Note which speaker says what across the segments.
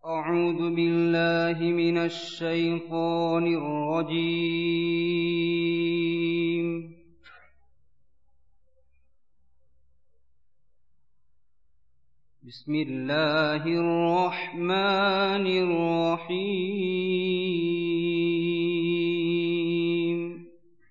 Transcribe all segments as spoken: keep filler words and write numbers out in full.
Speaker 1: أعوذ بالله من الشيطان الرجيم. بسم الله الرحمن الرحيم.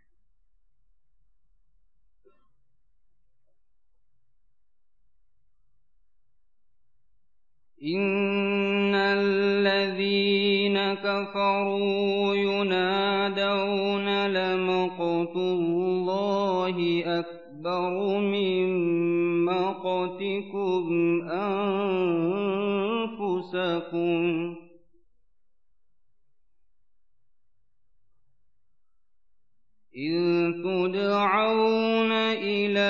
Speaker 1: إن الذين كفروا ينادون لمقت الله أكبر من مقتكم أنفسكم إذ تدعون إلى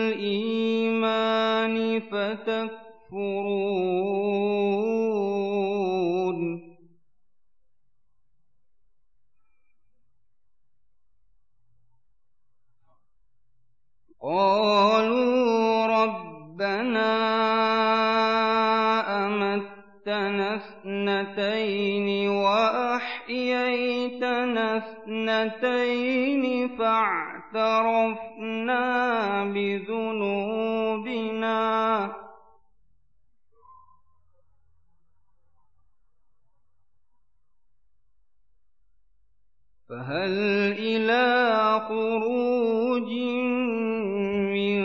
Speaker 1: الإيمان فتكفرون قالوا ربنا أمتنا اثنتين وأحييتنا اثنتين فاعترفنا بذنوبنا فهل إلى خروج من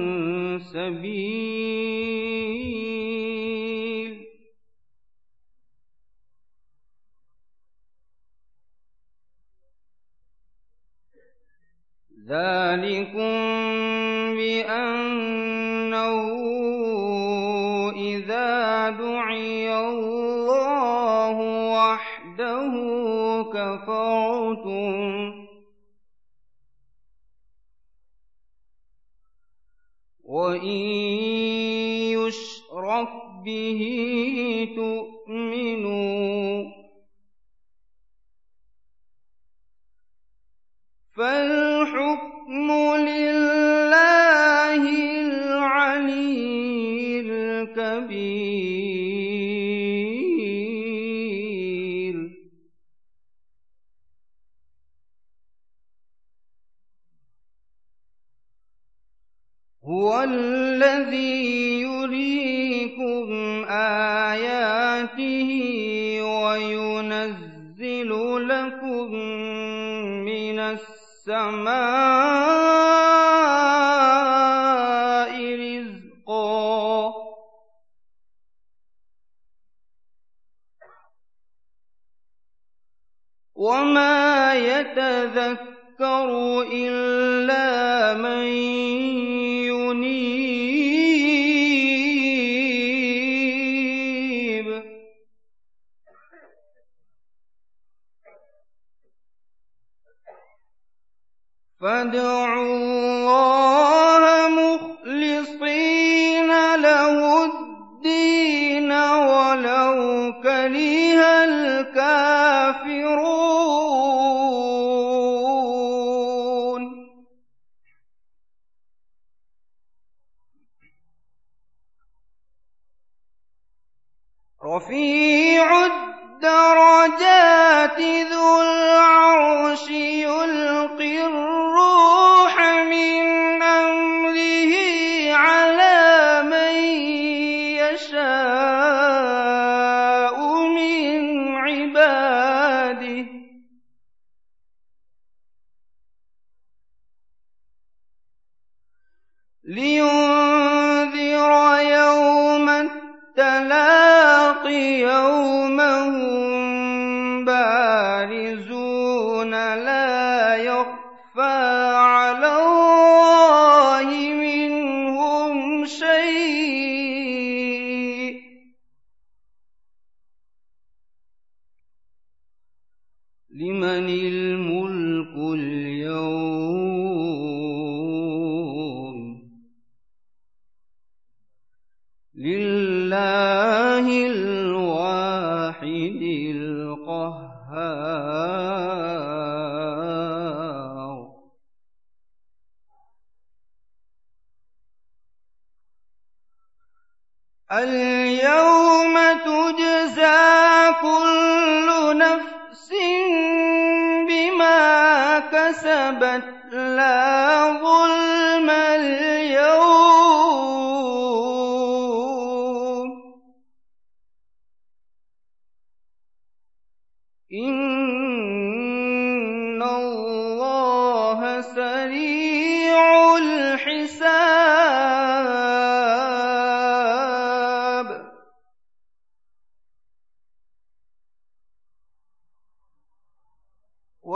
Speaker 1: سبيل ذلكم بأنه إذا دعي الله وحده كفرتم وإن يشرك به تؤمنوا فالحكم لله العلي الكبير. هو الذي يريكم آياته وينزل لكم من السماء رزقا وما يتذكر إلا من ينيب فادعوا الله مخلصين له الدين ولو كره الكافرون. رفيع الدرجات ذو العرش يلقي الروح من أمره على من يشاء من عباده لينذر يوم التلاق يوم هم بارزون لا يخفى على الله منهم شيء لمن الملك اليوم لله الواحد القهار. اليوم تجزى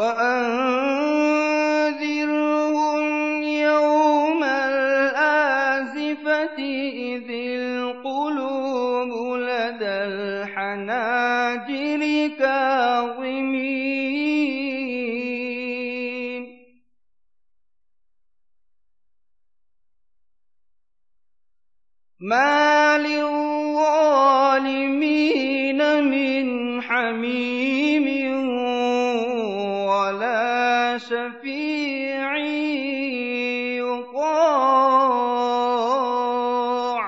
Speaker 1: وأنذرهم يوم الآزفة إذ القلوب لدى الحناجر كاظمين ما للظالمين من حميم ولا شفيع يطاع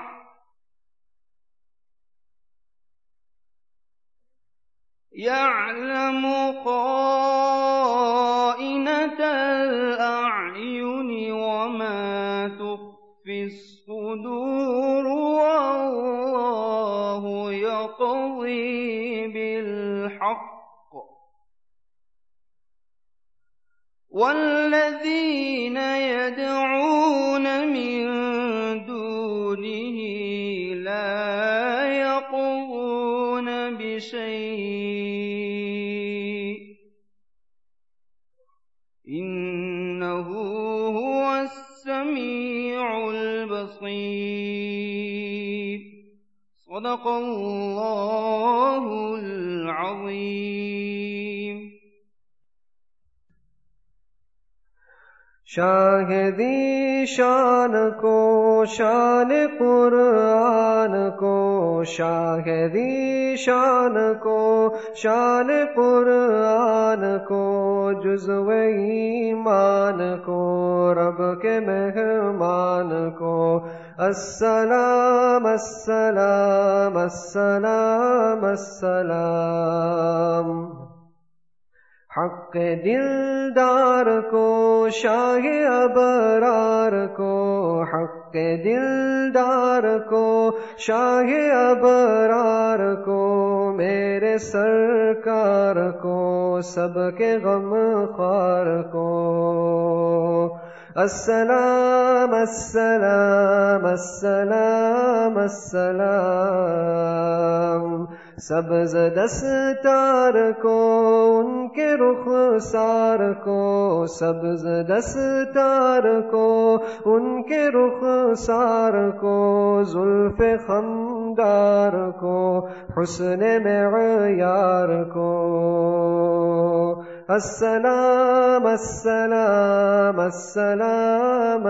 Speaker 1: يعلم خائنة الأعين وما تخفي الصدور والله يقضي بالحق والذين يدعون من دونه لا يقضون بشيء إنه هو السميع البصير صدق الله العظيم
Speaker 2: شاہدی شان کو شان قرآن کو شاہدی شان کو شان قرآن کو جزو ایمان کو رب کے مہمان کو السلام السلام السلام السلام حق دلدار کو شاہ ابرار کو حق دلدار کو شاہ ابرار کو میرے سرکار کو سب کے غم خوار کو السلام السلام السلام السلام سبز دستار کو ان کے رخسار کو سبز دستار کو ان کے رخسار کو زلف خمدار کو حسن معیار کو السلام السلام السلام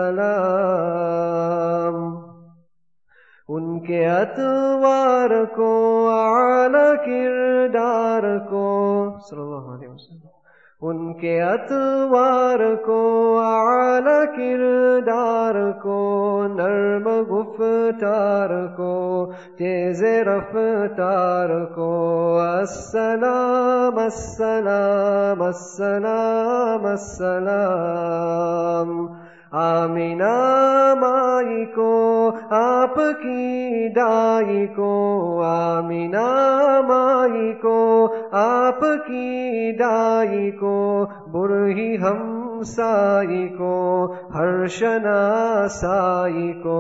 Speaker 2: السلام ان کے اطوار کو اعلی کردار کو صلی اللہ علیہ وسلم ان کے اطوار کو اعلی کردار کو نرم گفتار کو تیز رفتار کو السلام السلام السلام السلام آمینہ مائی کو آپ کی دائی کو آمینہ مائی کو آپ کی دائی کو برہی ہمسائی کو ہر شناسائی کو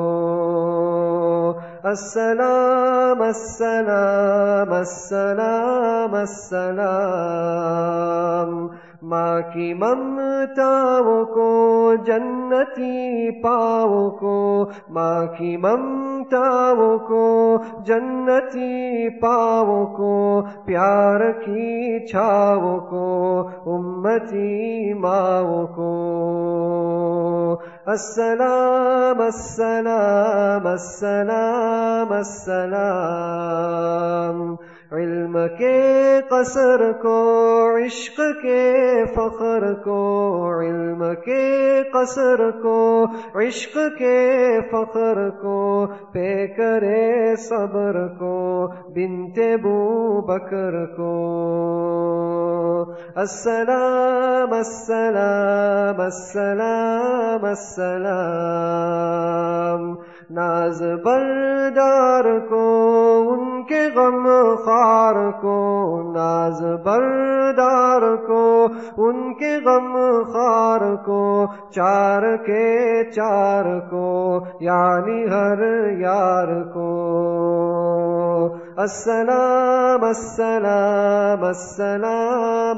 Speaker 2: السلام السلام السلام السلام ماں کی ممتاؤں کو جنتی پاؤں کو ماں کی ممتاؤں کو جنتی پاؤں کو پیار کی چھاؤں کو امتی ماؤں کو السلام السلام السلام السلام علم کے قصر کو عشق کے فخر کو علم کے قصر کو عشق کے فخر کو پے کرے صبر کو بنت ابو بکر کو السلام السلام السلام السلام ناز بردار کو ان کے غم خار کو ناز بردار کو ان کے غم خار کو چار کے چار کو یعنی ہر یار کو السلام السلام السلام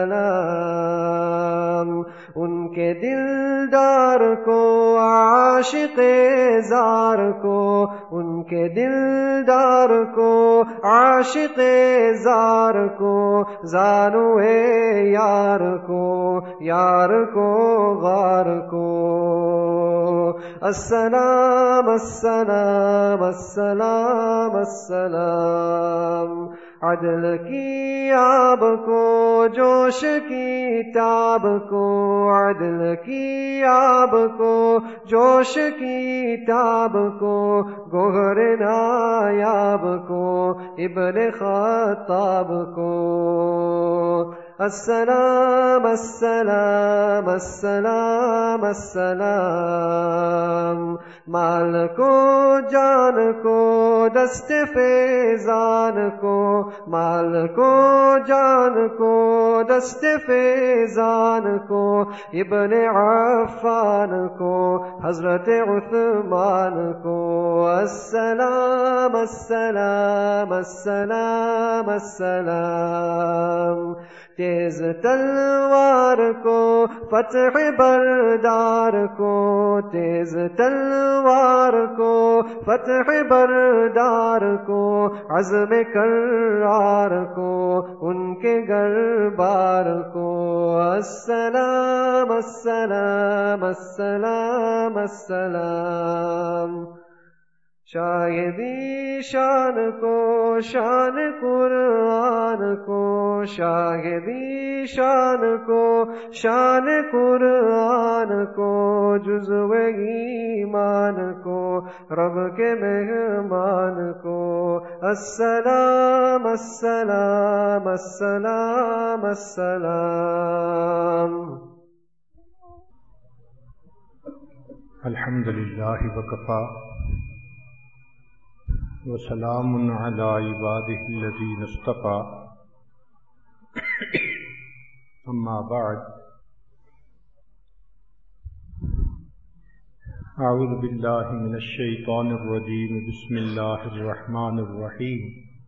Speaker 2: السلام ان کے دلدار کو عاشق زار کو ان کے دلدار کو عاشق زار کو زانوے یار کو یار کو غار کو السلام السلام السلام السلام عدل کی آب کو جوش کی تاب کو عدل کی آب کو جوش کی تاب کو گوہر نایاب کو ابن خطاب کو السلام السلام السلام السلام مال کو جان کو دست فیضان کو مال کو جان کو دست فیضان کو ابن عفان کو حضرت عثمان کو السلام السلام السلام السلام تیز تلوار کو فتح بردار کو تیز تلوار کو فتح بردار کو عزم کرار کو ان کے گربار کو السلام السلام السلام السلام شاہدی شان کو شان قرآن کو شاہدی شان کو شان قرآن کو جزو ایمان کو رب کے مہمان کو السلام السلام السلام السلام
Speaker 3: الحمد للہ وکفا وسلام علی عباده الذین اصطفى اما بعد اعوذ باللہ من الشیطان الرجیم بسم اللہ الرحمن الرحیم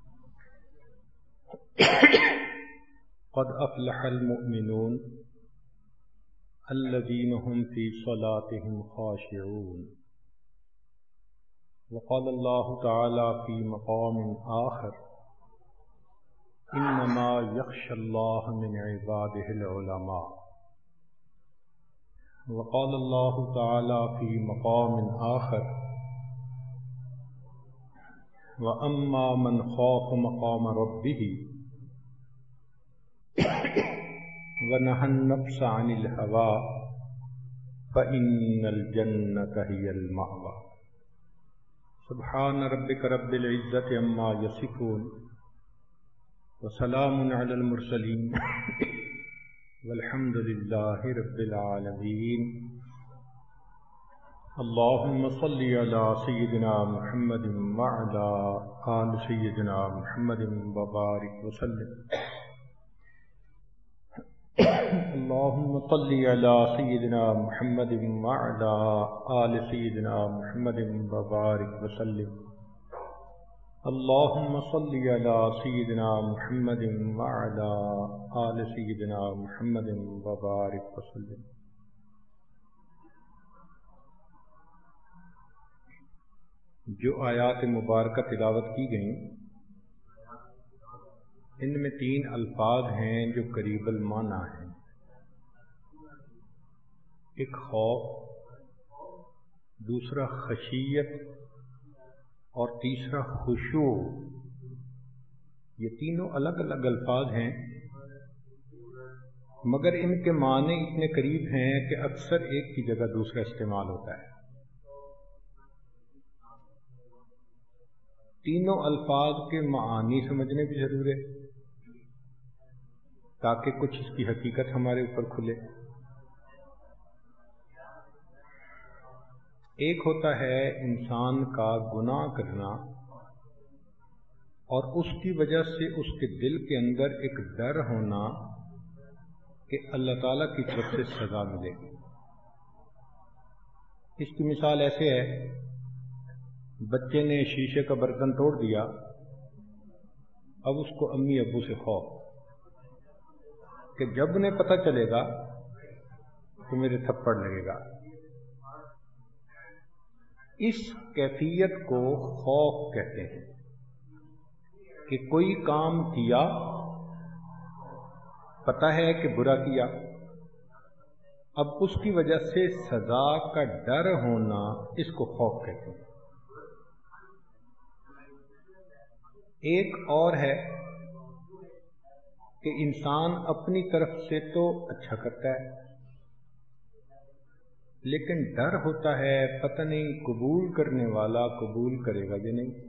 Speaker 3: قد افلح المؤمنون الذین هم فی صلاتهم خاشعون وقال اللہ تعالی فی مقام آخر انما یخشى اللہ من عباده العلماء وقال اللہ تعالی فی مقام آخر واما من خاف مقام ربه ونهى النفس عن الهوى فإن الجنة هي المأوى سبحان ربک رب العزت عما یصفون وسلام علی المرسلین والحمد للہ رب العالمین اللہم صل علی سیدنا محمد وعلی آل سیدنا محمد وبارک وسلم اللہم صل علی سیدنا محمد وعلی آل سیدنا محمد وبارک وسلم اللہم صل علی سیدنا محمد وعلی آل سیدنا محمد وبارک وسلم جو آیات مبارکہ تلاوت کی گئیں ان میں تین الفاظ ہیں جو قریب المعنی ہیں، ایک خوف، دوسرا خشیت اور تیسرا خشوع۔ یہ تینوں الگ الگ الفاظ ہیں مگر ان کے معنی اتنے قریب ہیں کہ اکثر ایک کی جگہ دوسرا استعمال ہوتا ہے۔ تینوں الفاظ کے معانی سمجھنے بھی ضرور ہے تاکہ کچھ اس کی حقیقت ہمارے اوپر کھلے۔ ایک ہوتا ہے انسان کا گناہ کرنا اور اس کی وجہ سے اس کے دل کے اندر ایک ڈر ہونا کہ اللہ تعالیٰ کی طرف سے سزا ملے گی۔ اس کی مثال ایسے ہے، بچے نے شیشے کا برتن توڑ دیا اب اس کو امی ابو سے خوف کہ جب انہیں پتہ چلے گا تو میرے تھپڑ لگے گا. اس کیفیت کو خوف کہتے ہیں کہ کوئی کام کیا، پتہ ہے کہ برا کیا، اب اس کی وجہ سے سزا کا ڈر ہونا، اس کو خوف کہتے ہیں. ایک اور ہے کہ انسان اپنی طرف سے تو اچھا کرتا ہے، لیکن ڈر ہوتا ہے پتہ نہیں قبول کرنے والا قبول کرے گا یا نہیں.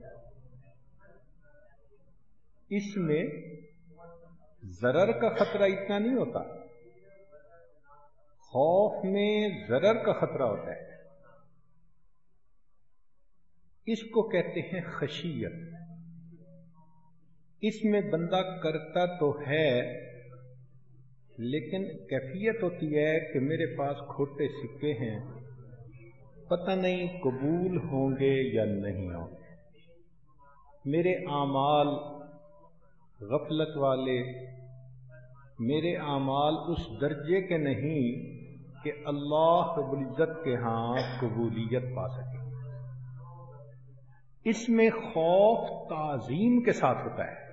Speaker 3: اس میں ضرر کا خطرہ اتنا نہیں ہوتا، خوف میں ضرر کا خطرہ ہوتا ہے. اس کو کہتے ہیں خشیت. اس میں بندہ کرتا تو ہے لیکن کیفیت ہوتی ہے کہ میرے پاس کھوٹے سکے ہیں، پتہ نہیں قبول ہوں گے یا نہیں ہوں گے. میرے اعمال غفلت والے، میرے اعمال اس درجے کے نہیں کہ اللہ رب العزت کے ہاں قبولیت پا سکے. اس میں خوف تعظیم کے ساتھ ہوتا ہے.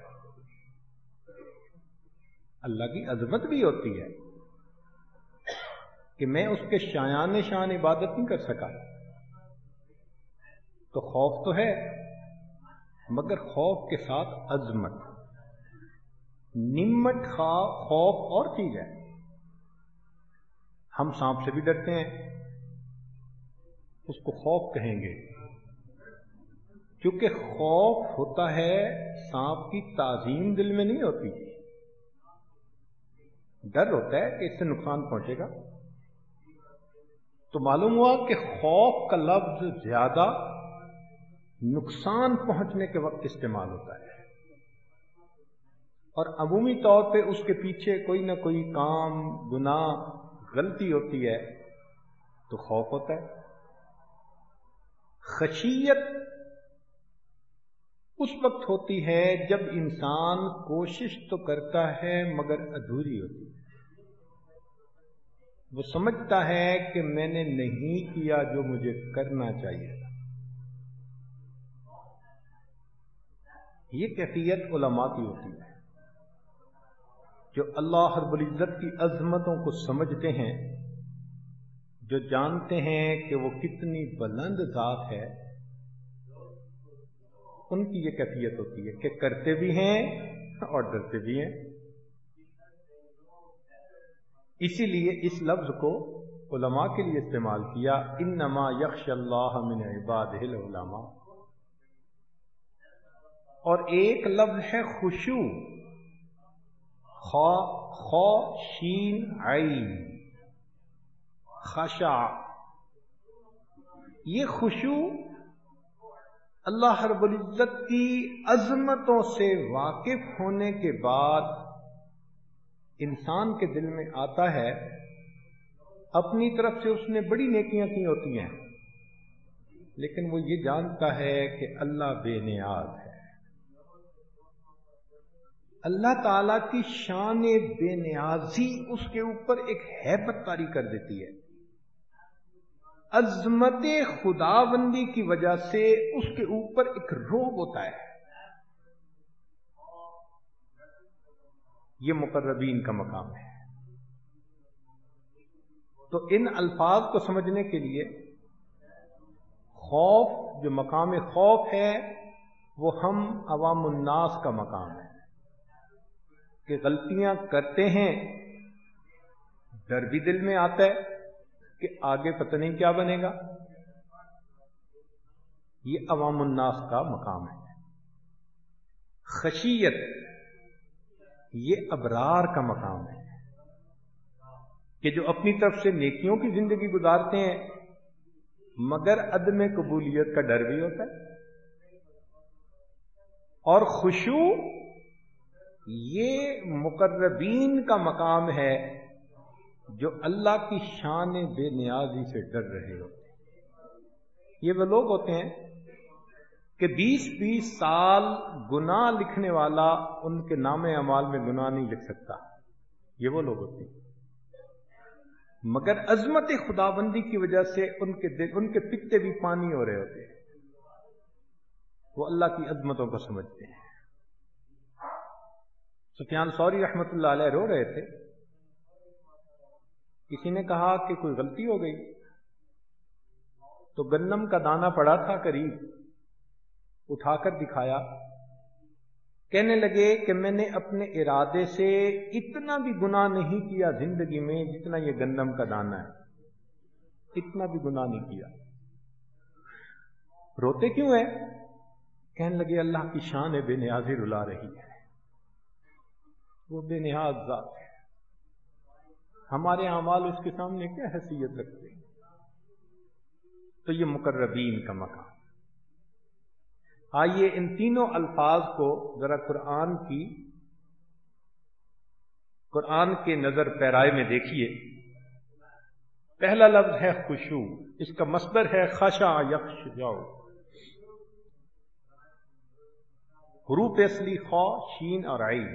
Speaker 3: اللہ کی عظمت بھی ہوتی ہے کہ میں اس کے شایان شان عبادت نہیں کر سکا، تو خوف تو ہے مگر خوف کے ساتھ عظمت. نمت خوف اور چیز ہے. ہم سانپ سے بھی ڈرتے ہیں، اس کو خوف کہیں گے کیونکہ خوف ہوتا ہے، سانپ کی تعظیم دل میں نہیں ہوتی. ڈر ہوتا ہے کہ اس سے نقصان پہنچے گا. تو معلوم ہوا کہ خوف کا لفظ زیادہ نقصان پہنچنے کے وقت استعمال ہوتا ہے، اور عمومی طور پہ اس کے پیچھے کوئی نہ کوئی کام، گناہ، غلطی ہوتی ہے تو خوف ہوتا ہے. خشیت اس وقت ہوتی ہے جب انسان کوشش تو کرتا ہے مگر ادھوری ہوتی ہے. وہ سمجھتا ہے کہ میں نے نہیں کیا جو مجھے کرنا چاہیے تھا. یہ کیفیت علماء کی ہوتی ہے جو اللہ رب العزت کی عظمتوں کو سمجھتے ہیں، جو جانتے ہیں کہ وہ کتنی بلند ذات ہے. ان کی یہ کیفیت ہوتی ہے کہ کرتے بھی ہیں اور ڈرتے بھی ہیں. اسی لیے اس لفظ کو علماء کے لیے استعمال کیا، انما یخشی اللہ من عبادہ العلماء. اور ایک لفظ ہے خشوع، خا خا شین عین، خشع. یہ خشوع اللہ رب العزت کی عظمتوں سے واقف ہونے کے بعد انسان کے دل میں آتا ہے. اپنی طرف سے اس نے بڑی نیکیاں کی ہوتی ہیں لیکن وہ یہ جانتا ہے کہ اللہ بے نیاز ہے. اللہ تعالی کی شان بے نیازی اس کے اوپر ایک ہیبت طاری کر دیتی ہے. عظمت خداوندی کی وجہ سے اس کے اوپر ایک رعب ہوتا ہے. یہ مقربین کا مقام ہے. تو ان الفاظ کو سمجھنے کے لیے خوف، جو مقام خوف ہے، وہ ہم عوام الناس کا مقام ہے کہ غلطیاں کرتے ہیں، ڈر بھی دل میں آتا ہے کہ آگے پتہ نہیں کیا بنے گا. یہ عوام الناس کا مقام ہے. خشیت یہ ابرار کا مقام ہے کہ جو اپنی طرف سے نیکیوں کی زندگی گزارتے ہیں مگر عدم قبولیت کا ڈر بھی ہوتا ہے. اور خشوع یہ مقربین کا مقام ہے جو اللہ کی شان بے نیازی سے ڈر رہے ہوتے ہیں. یہ وہ لوگ ہوتے ہیں کہ بیس بیس سال گناہ لکھنے والا ان کے نام اعمال میں گناہ نہیں لکھ سکتا. یہ وہ لوگ ہوتے ہیں. مگر عظمت خداوندی کی وجہ سے ان کے دل ان کے پتے بھی پانی ہو رہے ہوتے ہیں. وہ اللہ کی عظمتوں کو سمجھتے ہیں. سفیان ثوری رحمۃ اللہ علیہ رو رہے تھے. کسی نے کہا کہ کوئی غلطی ہو گئی، تو گندم کا دانہ پڑا تھا قریب، اٹھا کر دکھایا. کہنے لگے کہ میں نے اپنے ارادے سے اتنا بھی گناہ نہیں کیا زندگی میں جتنا یہ گندم کا دانہ ہے، اتنا بھی گناہ نہیں کیا. روتے کیوں ہے؟ کہنے لگے اللہ کی شان ہے، بے نیازی رلا رہی ہے. وہ بے نیاز ذات ہے، ہمارے اعمال اس کے سامنے کیا حیثیت رکھتے ہیں. تو یہ مقربین کا مقام. آئیے ان تینوں الفاظ کو ذرا قرآن کی قرآن کے نظر پیرائے میں دیکھیے. پہلا لفظ ہے خشوع، اس کا مصدر ہے خشع یخشع. حروف اصلی خا، شین اور عین.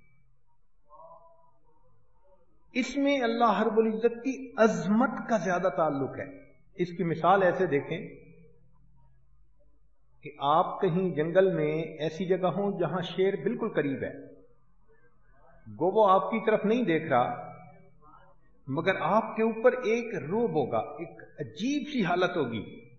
Speaker 3: اس میں اللہ رب العزت کی عظمت کا زیادہ تعلق ہے. اس کی مثال ایسے دیکھیں کہ آپ کہیں جنگل میں ایسی جگہ ہوں جہاں شیر بالکل قریب ہے، گو وہ آپ کی طرف نہیں دیکھ رہا، مگر آپ کے اوپر ایک روب ہوگا، ایک عجیب سی حالت ہوگی.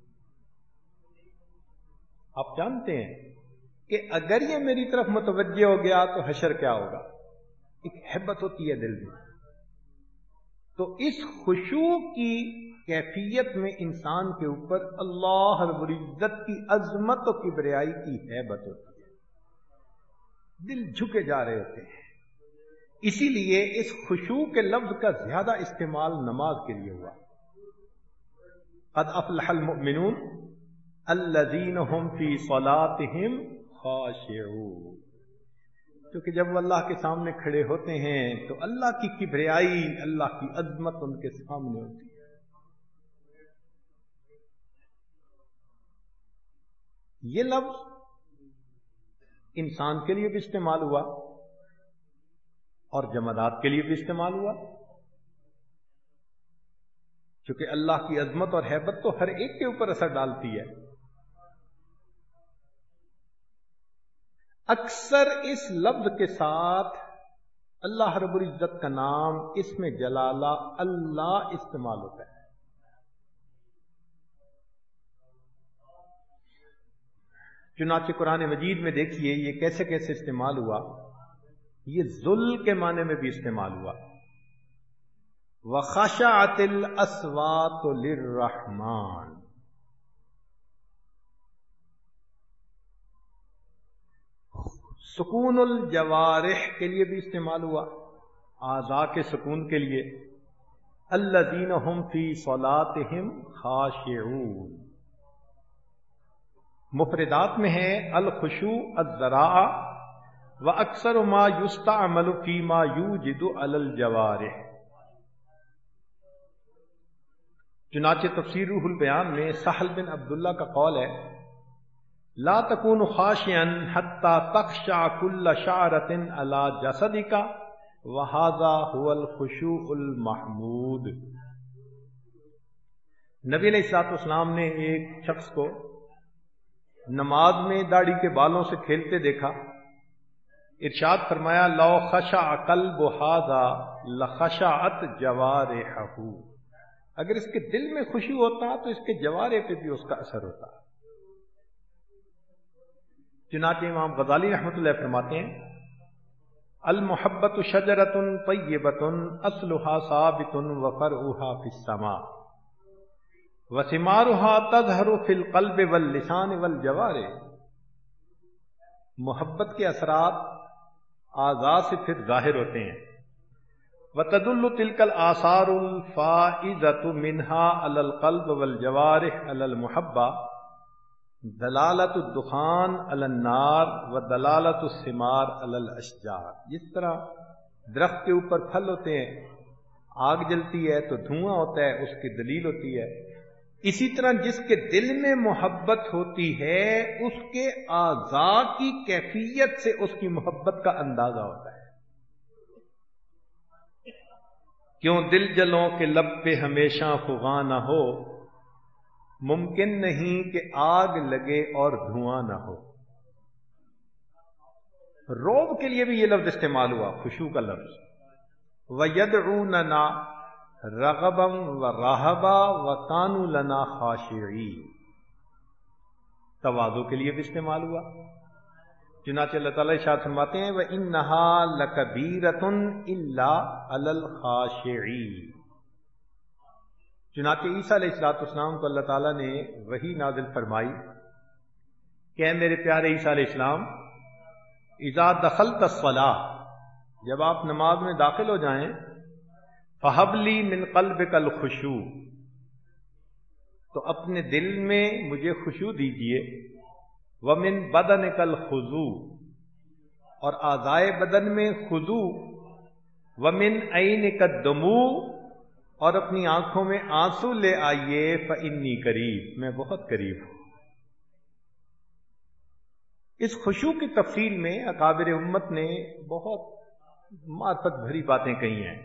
Speaker 3: آپ جانتے ہیں کہ اگر یہ میری طرف متوجہ ہو گیا تو حشر کیا ہوگا. ایک ہیبت ہوتی ہے دل میں. تو اس خشوع کی کیفیت میں انسان کے اوپر اللہ رب العزت کی عظمت و کبریائی کی ہیبت ہوتی ہے. دل جھکے جا رہے ہوتے ہیں. اسی لیے اس خشوع کے لفظ کا زیادہ استعمال نماز کے لیے ہوا. قد افلح المؤمنون الذین هم فی صلاتهم خاشعون. کیونکہ جب وہ اللہ کے سامنے کھڑے ہوتے ہیں تو اللہ کی کبریائی، اللہ کی عظمت ان کے سامنے ہوتی ہے. یہ لفظ انسان کے لیے بھی استعمال ہوا اور جمادات کے لیے بھی استعمال ہوا، کیونکہ اللہ کی عظمت اور ہیبت تو ہر ایک کے اوپر اثر ڈالتی ہے. اکثر اس لفظ کے ساتھ اللہ رب العزت کا نام، اس میں جلالہ اللہ استعمال ہوتا ہے. چنانچہ قرآن مجید میں دیکھیے یہ کیسے کیسے استعمال ہوا. یہ ذل کے معنی میں بھی استعمال ہوا. وَخَشَعَتِ الْأَصْوَاتُ لِلرَّحْمَنِ. سکون الجوارح کے لیے بھی استعمال ہوا، اعضاء کے سکون کے لیے. الذین هم فی صلاتهم خاشعون. مفردات میں ہے الخشوع الذراع واکثر ما یستعمل فیما یوجد علی الجوارح. چنانچہ تفسیر روح البیان میں سہل بن عبداللہ کا قول ہے لا تکون خاشعا حتی تخشع کل شعرۃ علی جسدک وہذا هو الخشوع المحمود. نبی علیہ الصلوۃ والسلام نے ایک شخص کو نماز میں داڑھی کے بالوں سے کھیلتے دیکھا. ارشاد فرمایا لو خشع قلب ھذا لخشعت جوارحہ. اگر اس کے دل میں خشوع ہوتا تو اس کے جوارے پہ بھی اس کا اثر ہوتا. چنانچہ امام غزالی رحمۃ اللہ فرماتے ہیں المحبت شجرۃ طیبۃ اصلها ثابت وفرعها فی السماء وثمارها تظہر فی القلب واللسان والجوارح. محبت کے اثرات اعضاء سے پھر ظاہر ہوتے ہیں. وتدل تلک الاثار الفائزۃ منها علی القلب والجوارح علی المحبہ دلالت الدخان علی النار ودلالت الثمار علی الاشجار. جس طرح درخت کے اوپر پھل ہوتے ہیں، آگ جلتی ہے تو دھواں ہوتا ہے، اس کی دلیل ہوتی ہے. اسی طرح جس کے دل میں محبت ہوتی ہے اس کے اعضاء کی کیفیت سے اس کی محبت کا اندازہ ہوتا ہے. کیوں دل جلوں کے لب پہ ہمیشہ فغاں نہ ہو، ممکن نہیں کہ آگ لگے اور دھواں نہ ہو. روب کے لیے بھی یہ لفظ استعمال ہوا، خشوع کا لفظ. وَيَدْعُونَنَا رَغَبًا وَرَهَبًا وَكَانُوا لَنَا خَاشِعِينَ. تواضع کے لیے بھی استعمال ہوا. چنانچہ اللہ تعالیٰ ارشاد فرماتے ہیں وَإِنَّهَا لَكَبِيرَةٌ إِلَّا عَلَى الْخَاشِعِينَ. چنانچہ عیسیٰ علیہ السلام کو اللہ تعالیٰ نے وحی نازل فرمائی کہ اے میرے پیارے عیسیٰ علیہ السلام، اذا دخلت الصلاة، جب آپ نماز میں داخل ہو جائیں، فَهَبْ لِي مِنْ قَلْبِكَ الْخُشُوعَ، تو اپنے دل میں مجھے خشوع دیجئے. وَمِنْ بَدَنِكَ الْخُضُوعَ، اور اعضائے بدن میں خضوع. وَمِنْ عَيْنِكَ الدُّمُوعَ، اور اپنی آنکھوں میں آنسو لے آئیے. فَإِنِّي قریب، میں بہت قریب ہوں. اس خشوع کی تفصیل میں اکابر امت نے بہت معرفت بھری باتیں کہی ہیں.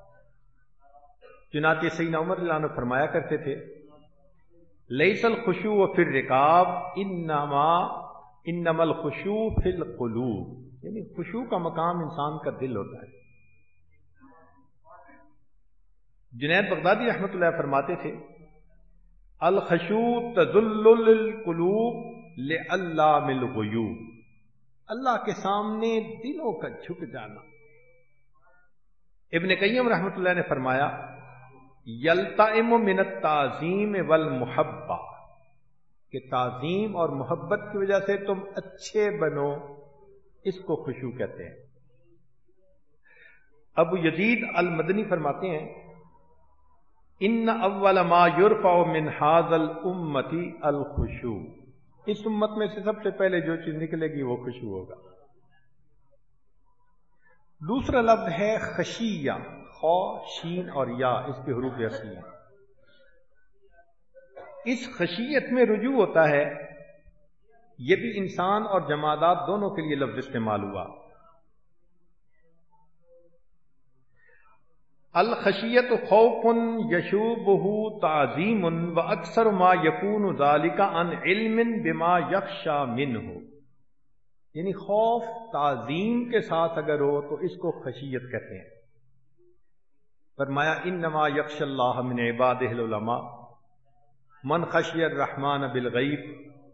Speaker 3: چنانچہ سیدنا عمر رضی اللہ عنہ فرمایا کرتے تھے لیس الخشوع فی الرکاب انما انما الخشوع فی القلوب، یعنی خشوع کا مقام انسان کا دل ہوتا ہے. جنید بغدادی رحمۃ اللہ فرماتے تھے الخشوع تذل للقلوب لعلام الغیوب، اللہ کے سامنے دلوں کا جھک جانا. ابن قیم رحمۃ اللہ نے فرمایا یلتئم من التعظیم والمحبہ، کہ تعظیم اور محبت کی وجہ سے تم اچھے بنو، اس کو خشوع کہتے ہیں. ابو یزید المدنی فرماتے ہیں ان اول ما یرفع من هذا الامت الخشوع، اس امت میں سے سب سے پہلے جو چیز نکلے گی وہ خشوع ہوگا. دوسرا لفظ ہے خشیہ، خو شین اور یا، اس کے حروف اصلی ہیں. اس خشیت میں رجوع ہوتا ہے. یہ بھی انسان اور جمادات دونوں کے لیے لفظ استعمال ہوا. الخشیت خوف یشوبہ تعظیم واکثر ما یکون ذلک عن علم بما یخشى منہ، یعنی خوف تعظیم کے ساتھ اگر ہو تو اس کو خشیت کہتے ہیں. فرمایا انما یخشی اللہ من عبادہ العلماء من خشی الرحمن بالغیب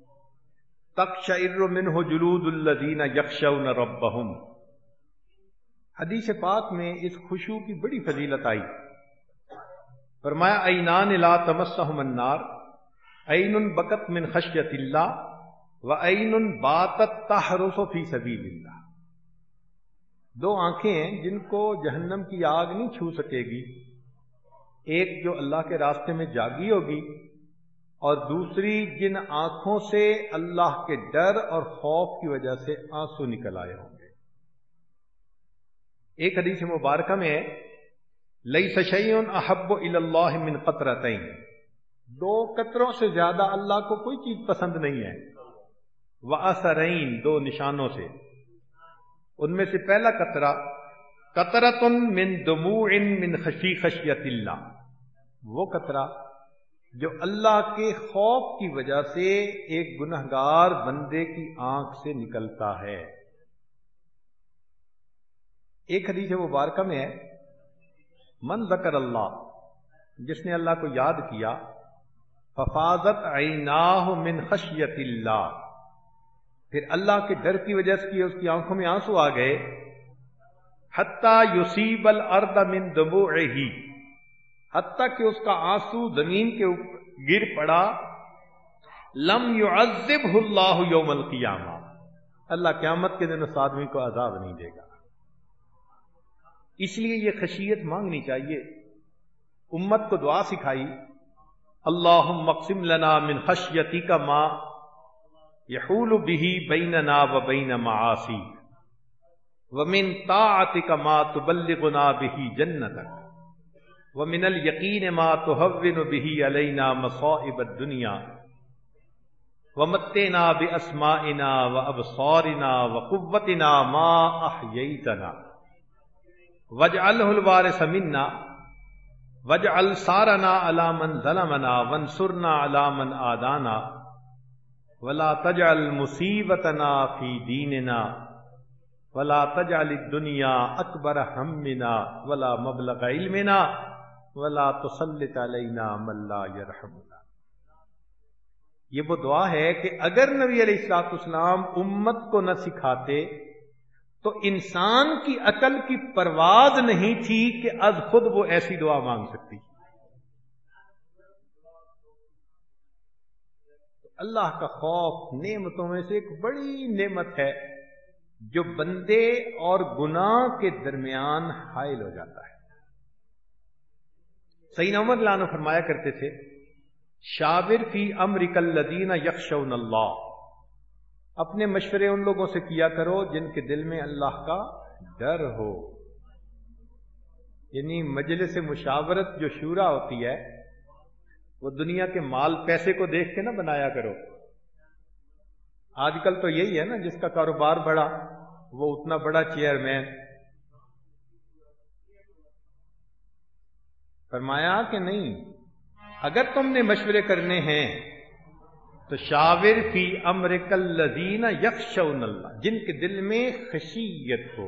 Speaker 3: تقشعر منہ جلود الذین یخشون ربہم. حدیث پاک میں اس خشوع کی بڑی فضیلت آئی. فرمایا عینان لا تمسہم النار، عین بکت من خشیت اللہ وعین باتت تحرس فی سبیل اللہ. دو آنکھیں ہیں جن کو جہنم کی آگ نہیں چھو سکے گی، ایک جو اللہ کے راستے میں جاگی ہوگی اور دوسری جن آنکھوں سے اللہ کے ڈر اور خوف کی وجہ سے آنسو نکل آئے ہوں گے. ایک حدیث مبارکہ میں ہے لیس شیء احب الی اللہ من قطرتین، دو قطروں سے زیادہ اللہ کو کوئی چیز پسند نہیں ہے. وَأَثَرَيْن، دو نشانوں سے. ان میں سے پہلا قطرہ قطرۃ من دموع من خشی خشیت اللہ، وہ قطرہ جو اللہ کے خوف کی وجہ سے ایک گنہگار بندے کی آنکھ سے نکلتا ہے. ایک حدیث مبارکہ میں ہے من ذکر اللہ، جس نے اللہ کو یاد کیا، ففاضت عیناہ من خشیت اللہ، پھر اللہ کے ڈر کی وجہ سے اس کی آنکھوں میں آنسو آ گئے. حتی یصیب الارض من دموعہ، حتیٰ کہ اس کا آنسو زمین کے اوپر گر پڑا. لم يعذبہ اللہ یوم القیامہ، اللہ قیامت کے دن اس آدمی کو عذاب نہیں دے گا. اس لیے یہ خشیت مانگنی چاہیے. امت کو دعا سکھائی اللہم اقسم لنا من خشیتک ما یحول به بیننا وبین معاصیک ومن طاعتک ما تبلغنا به جنتک ومن الیقین ما تہون به علینا مصائب الدنیا ومتعنا باسمائنا وابصارنا وقوتنا ما احییتنا واجعلہ الوارث منا واجعل ثارنا علی من ظلمنا وانصرنا علی من عادانا ولا تجعل مصیبتنا فی دیننا ولا تجعل الدنیا اکبر ہمنا ولا مبلغ علمنا ولا تسلط علینا من لا یرحمنا۔ یہ وہ دعا ہے کہ اگر نبی علیہ الصلوۃ والسلام امت کو نہ سکھاتے تو انسان کی عقل کی پرواز نہیں تھی کہ از خود وہ ایسی دعا مانگ سکتی۔ اللہ کا خوف نعمتوں میں سے ایک بڑی نعمت ہے جو بندے اور گناہ کے درمیان حائل ہو جاتا ہے۔ سیدنا عمر رضی اللہ عنہ فرمایا کرتے تھے شاور فی امرک الذین یخشون اللہ، اپنے مشورے ان لوگوں سے کیا کرو جن کے دل میں اللہ کا ڈر ہو۔ یعنی مجلس مشاورت جو شورا ہوتی ہے وہ دنیا کے مال پیسے کو دیکھ کے نہ بنایا کرو۔ آج کل تو یہی ہے نا، جس کا کاروبار بڑا وہ اتنا بڑا چیئرمین۔ فرمایا کہ نہیں، اگر تم نے مشورے کرنے ہیں تو شاور فی امرک الذین یخشون اللہ، جن کے دل میں خشیت ہو۔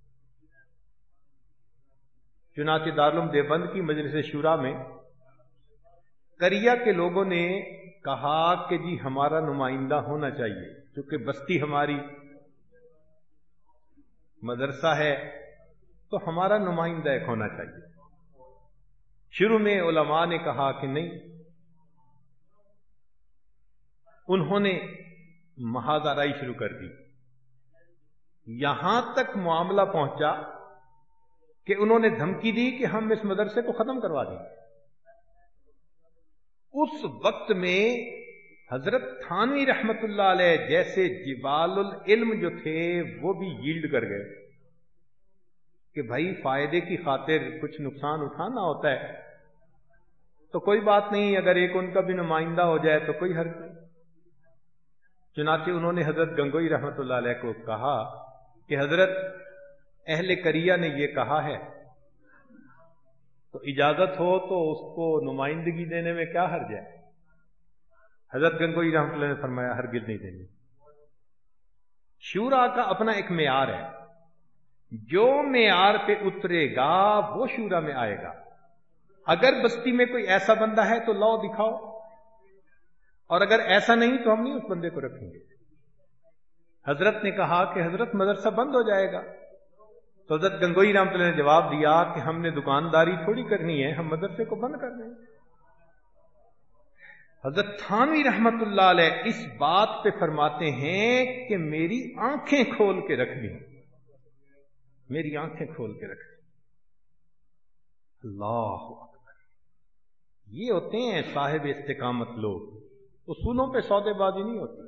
Speaker 3: چنانچہ دارالعلوم دیوبند کی مجلس شورا میں کریا کے لوگوں نے کہا کہ جی ہمارا نمائندہ ہونا چاہیے، کیونکہ بستی ہماری مدرسہ ہے تو ہمارا نمائندہ ایک ہونا چاہیے۔ شروع میں علماء نے کہا کہ نہیں، انہوں نے محاذ آرائی شروع کر دی، یہاں تک معاملہ پہنچا کہ انہوں نے دھمکی دی کہ ہم اس مدرسے کو ختم کروا دیں۔ اس وقت میں حضرت تھانوی رحمت اللہ علیہ جیسے جبال العلم جو تھے وہ بھی ییلڈ کر گئے کہ بھائی فائدے کی خاطر کچھ نقصان اٹھانا ہوتا ہے تو کوئی بات نہیں، اگر ایک ان کا بھی نمائندہ ہو جائے تو کوئی حرج نہیں۔ چنانچہ انہوں نے حضرت گنگوئی رحمت اللہ علیہ کو کہا کہ حضرت اہل کریا نے یہ کہا ہے تو اجازت ہو تو اس کو نمائندگی دینے میں کیا حرج ہے؟ حضرت گنگوئی رحمت اللہ نے فرمایا ہرگز نہیں دینی۔ شورا کا اپنا ایک معیار ہے، جو معیار پہ اترے گا وہ شورا میں آئے گا۔ اگر بستی میں کوئی ایسا بندہ ہے تو لاؤ دکھاؤ، اور اگر ایسا نہیں تو ہم نہیں اس بندے کو رکھیں گے۔ حضرت نے کہا کہ حضرت مدرسہ بند ہو جائے گا، تو حضرت گنگوئی رحمۃ اللہ نے جواب دیا کہ ہم نے دکانداری تھوڑی کرنی ہے، ہم مدرسے کو بند کر دیں گے۔ حضرت تھانوی رحمت اللہ علیہ اس بات پہ فرماتے ہیں کہ میری آنکھیں کھول کے رکھ دی، میری آنکھیں کھول کے رکھ دی۔ اللہ اکبر، یہ ہوتے ہیں صاحب استقامت لوگ، اصولوں پہ سودے بازی نہیں ہوتی۔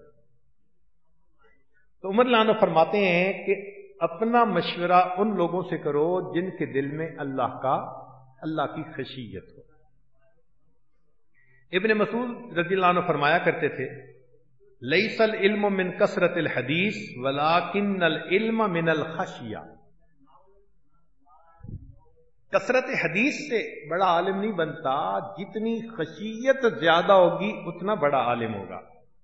Speaker 3: تو عمر لانا فرماتے ہیں کہ اپنا مشورہ ان لوگوں سے کرو جن کے دل میں اللہ کا اللہ کی خشیت ہو۔ ابن مسعود رضی اللہ عنہ فرمایا کرتے تھے لیس العلم من کثرت الحدیث ولکن العلم من الخشیہ، کثرت حدیث سے بڑا عالم نہیں بنتا، جتنی خشیت زیادہ ہوگی اتنا بڑا عالم ہوگا۔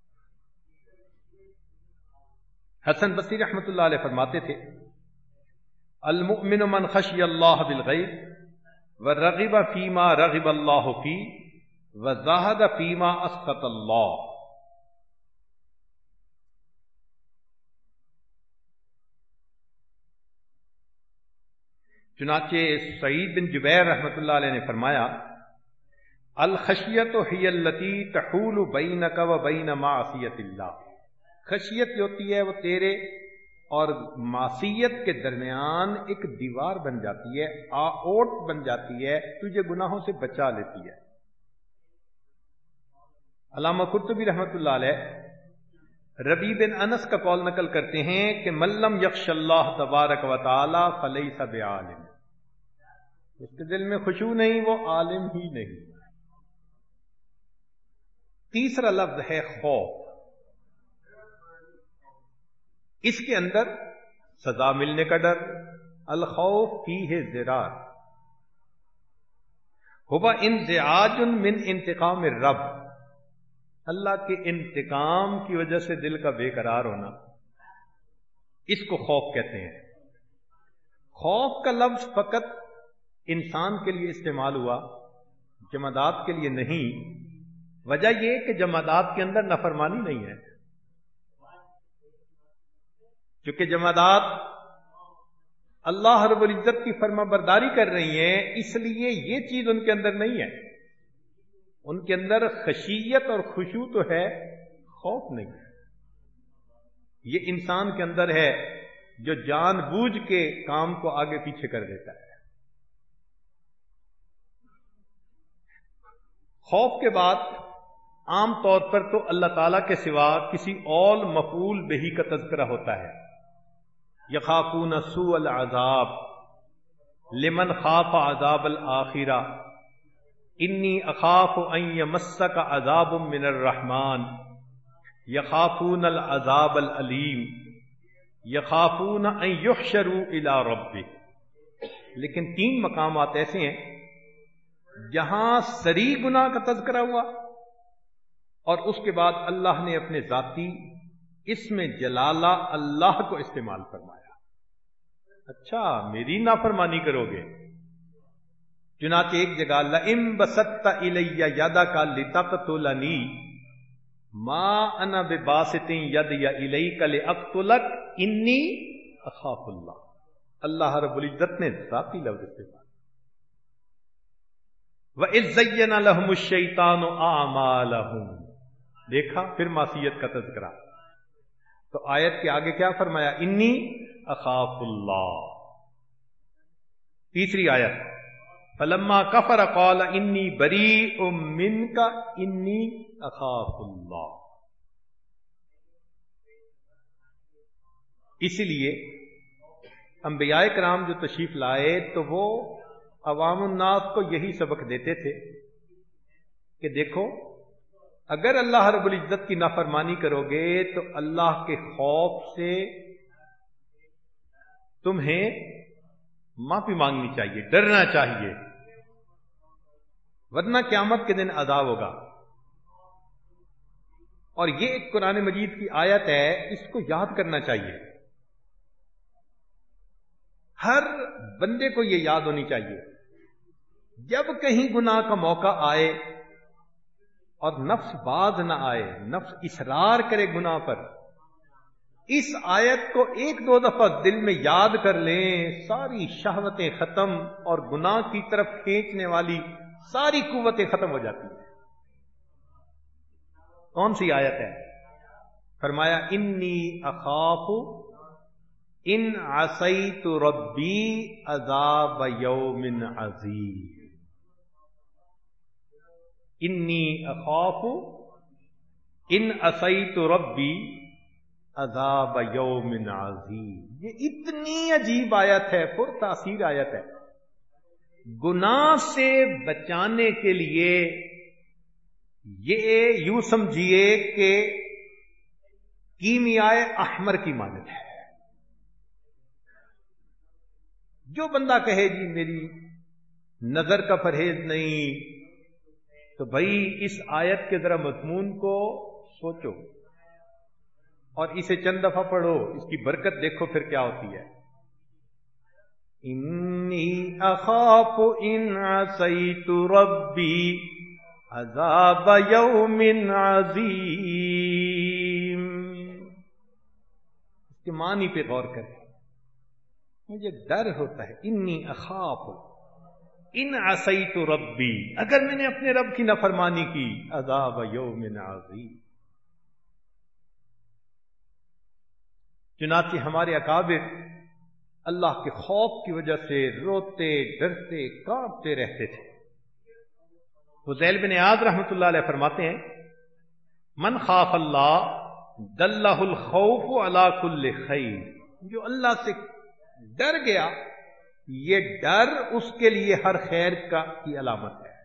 Speaker 3: حسن بصری رحمت اللہ علیہ فرماتے تھے المؤمن من خشی اللہ بالغیب ورغب فیما رغب اللہ فی وزاہد فیما اسخط اللہ۔ چنانچہ سعید بن جبیر رحمت اللہ علیہ نے فرمایا الخشیت ہی التی تحول بینک و بین معصیت اللہ، خشیت جو ہوتی ہے وہ تیرے اور معصیت کے درمیان ایک دیوار بن جاتی ہے، آؤٹ بن جاتی ہے، تجھے گناہوں سے بچا لیتی ہے۔ علامہ قرطبی رحمت اللہ علیہ ربیع بن انس کا قول نقل کرتے ہیں کہ من لم یخش اللہ تبارک و تعالی فلیس بعالم، اس کے دل میں خشوع نہیں، وہ عالم ہی نہیں۔ تیسرا لفظ ہے خوف۔ اس کے اندر سزا ملنے کا ڈر، الخوف فیہ ضرار، ہوا انزعاج من انتقام الرب، اللہ کے انتقام کی وجہ سے دل کا بے قرار ہونا، اس کو خوف کہتے ہیں۔ خوف کا لفظ فقط انسان کے لیے استعمال ہوا، جمادات کے لیے نہیں۔ وجہ یہ کہ جمادات کے اندر نافرمانی نہیں ہے، کیونکہ جمادات اللہ رب العزت کی فرما برداری کر رہی ہیں، اس لیے یہ چیز ان کے اندر نہیں ہے۔ ان کے اندر خشیت اور خشوع تو ہے، خوف نہیں ہے۔ یہ انسان کے اندر ہے جو جان بوجھ کے کام کو آگے پیچھے کر دیتا ہے۔ خوف کے بعد عام طور پر تو اللہ تعالی کے سوا کسی اور مفعول بہی کا تذکرہ ہوتا ہے۔ یخافون سوء العذاب لمن خاف عذاب الآخرہ انی اخاف ان یمسک عذاب من الرحمن یخافون العذاب العلیم یخافون ان یحشروا الی ربک۔ لیکن تین مقامات ایسے ہیں جہاں صریح گناہ کا تذکرہ ہوا اور اس کے بعد اللہ نے اپنے ذاتی اسم جلالہ اللہ کو استعمال فرمایا۔ اچھا میری نافرمانی کرو گے، چنانچہ ایک جگہ لئن بسطت الی یدک لتقتلنی ما انا بباسط یدی الیک لاقتلک انی اخاف اللہ۔ اللہ رب العزت نے ذاتی لفظ استعمال۔ وَإِذْ زَيَّنَ لَهُمُ الشَّيْطَانُ أَعْمَالَهُمْ، دیکھا پھر معصیت کا تذکرہ۔ تو آیت کے آگے کیا فرمایا؟ انی اخاف اللہ۔ تیسری آیت فلما کفر قال انی بریء منک انی اخاف اللہ۔ اسی لیے انبیاء کرام جو تشریف لائے تو وہ عوام الناس کو یہی سبق دیتے تھے کہ دیکھو اگر اللہ رب العزت کی نافرمانی کرو گے تو اللہ کے خوف سے تمہیں معافی مانگنی چاہیے، ڈرنا چاہیے، ورنہ قیامت کے دن عذاب ہوگا۔ اور یہ ایک قرآن مجید کی آیت ہے، اس کو یاد کرنا چاہیے، ہر بندے کو یہ یاد ہونی چاہیے۔ جب کہیں گناہ کا موقع آئے اور نفس باز نہ آئے، نفس اصرار کرے گناہ پر، اس آیت کو ایک دو دفعہ دل میں یاد کر لیں، ساری شہوتیں ختم اور گناہ کی طرف کھینچنے والی ساری قوتیں ختم ہو جاتی ہیں۔ کون سی آیت ہے؟ فرمایا انی اخاف ان عصیت ربی عذاب یوم عظیم۔ انی اخاف ان عصیت ربی عذاب یوم عظیم۔ یہ اتنی عجیب آیت ہے، پر تاثیر آیت ہے۔ گناہ سے بچانے کے لیے یہ یوں سمجھیے کہ کیمیائے احمر کی مانند ہے۔ جو بندہ کہے جی میری نظر کا پرہیز نہیں، تو بھائی اس آیت کے ذرا مضمون کو سوچو اور اسے چند دفعہ پڑھو، اس کی برکت دیکھو پھر کیا ہوتی ہے۔ انی اخاف ان عصیت ربی عذاب یوم عظیم۔ اس کے معنی پہ غور کریں، مجھے ڈر ہوتا ہے، انی اخاف ان عصیت ربی، اگر میں نے اپنے رب کی نافرمانی کی، عذاب یوم عظیم۔ چنانچہ ہمارے اکابر اللہ کے خوف کی وجہ سے روتے ڈرتے کانپتے رہتے تھے۔ فضیل بن عیاض رحمۃ اللہ علیہ فرماتے ہیں من خاف اللہ دلہ الخوف علی کل خیر، جو اللہ سے ڈر گیا یہ ڈر اس کے لیے ہر خیر کا کی علامت ہے۔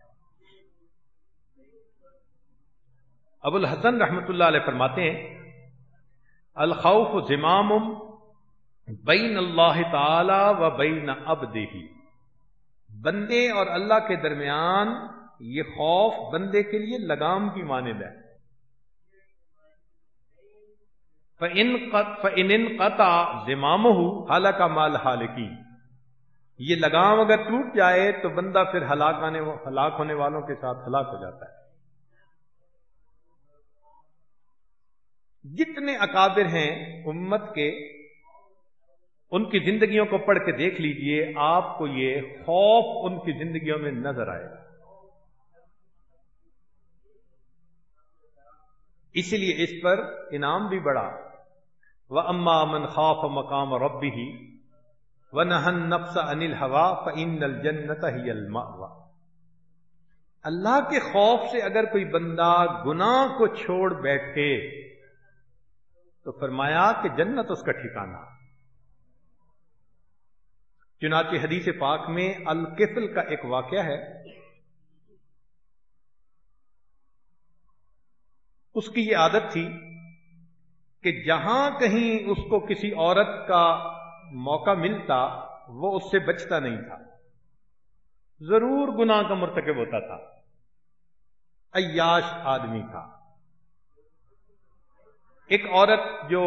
Speaker 3: ابو الحسن رحمۃ اللہ علیہ فرماتے ہیں الخوف زمام بین اللہ تعالی و بین عبدہ، بندے اور اللہ کے درمیان یہ خوف بندے کے لیے لگام کی مانند ہے۔ فَإِنْ انْقَطَعَ زِمَامُهُ هَلَكَ مَا الْهَالِكِينَ، یہ لگام اگر ٹوٹ جائے تو بندہ پھر ہلاک آنے ہلاک ہونے والوں کے ساتھ ہلاک ہو جاتا ہے۔ جتنے اکابر ہیں امت کے، ان کی زندگیوں کو پڑھ کے دیکھ لیجئے، آپ کو یہ خوف ان کی زندگیوں میں نظر آئے گا۔ اسی لیے اس پر انعام بھی بڑا، وَأَمَّا مَنْ خَافَ مَقَامَ رَبِّهِ وَنَهَى النَّفْسَ عَنِ الْهَوَىٰ فَإِنَّ الْجَنَّةَ هِيَ الْمَأْوَىٰ۔ اللہ کے خوف سے اگر کوئی بندہ گناہ کو چھوڑ بیٹھے تو فرمایا کہ جنت اس کا ٹھکانہ۔ چنانچہ حدیث پاک میں الکفل کا ایک واقعہ ہے، اس کی یہ عادت تھی کہ جہاں کہیں اس کو کسی عورت کا موقع ملتا وہ اس سے بچتا نہیں تھا، ضرور گناہ کا مرتکب ہوتا تھا، عیاش آدمی تھا۔ ایک عورت جو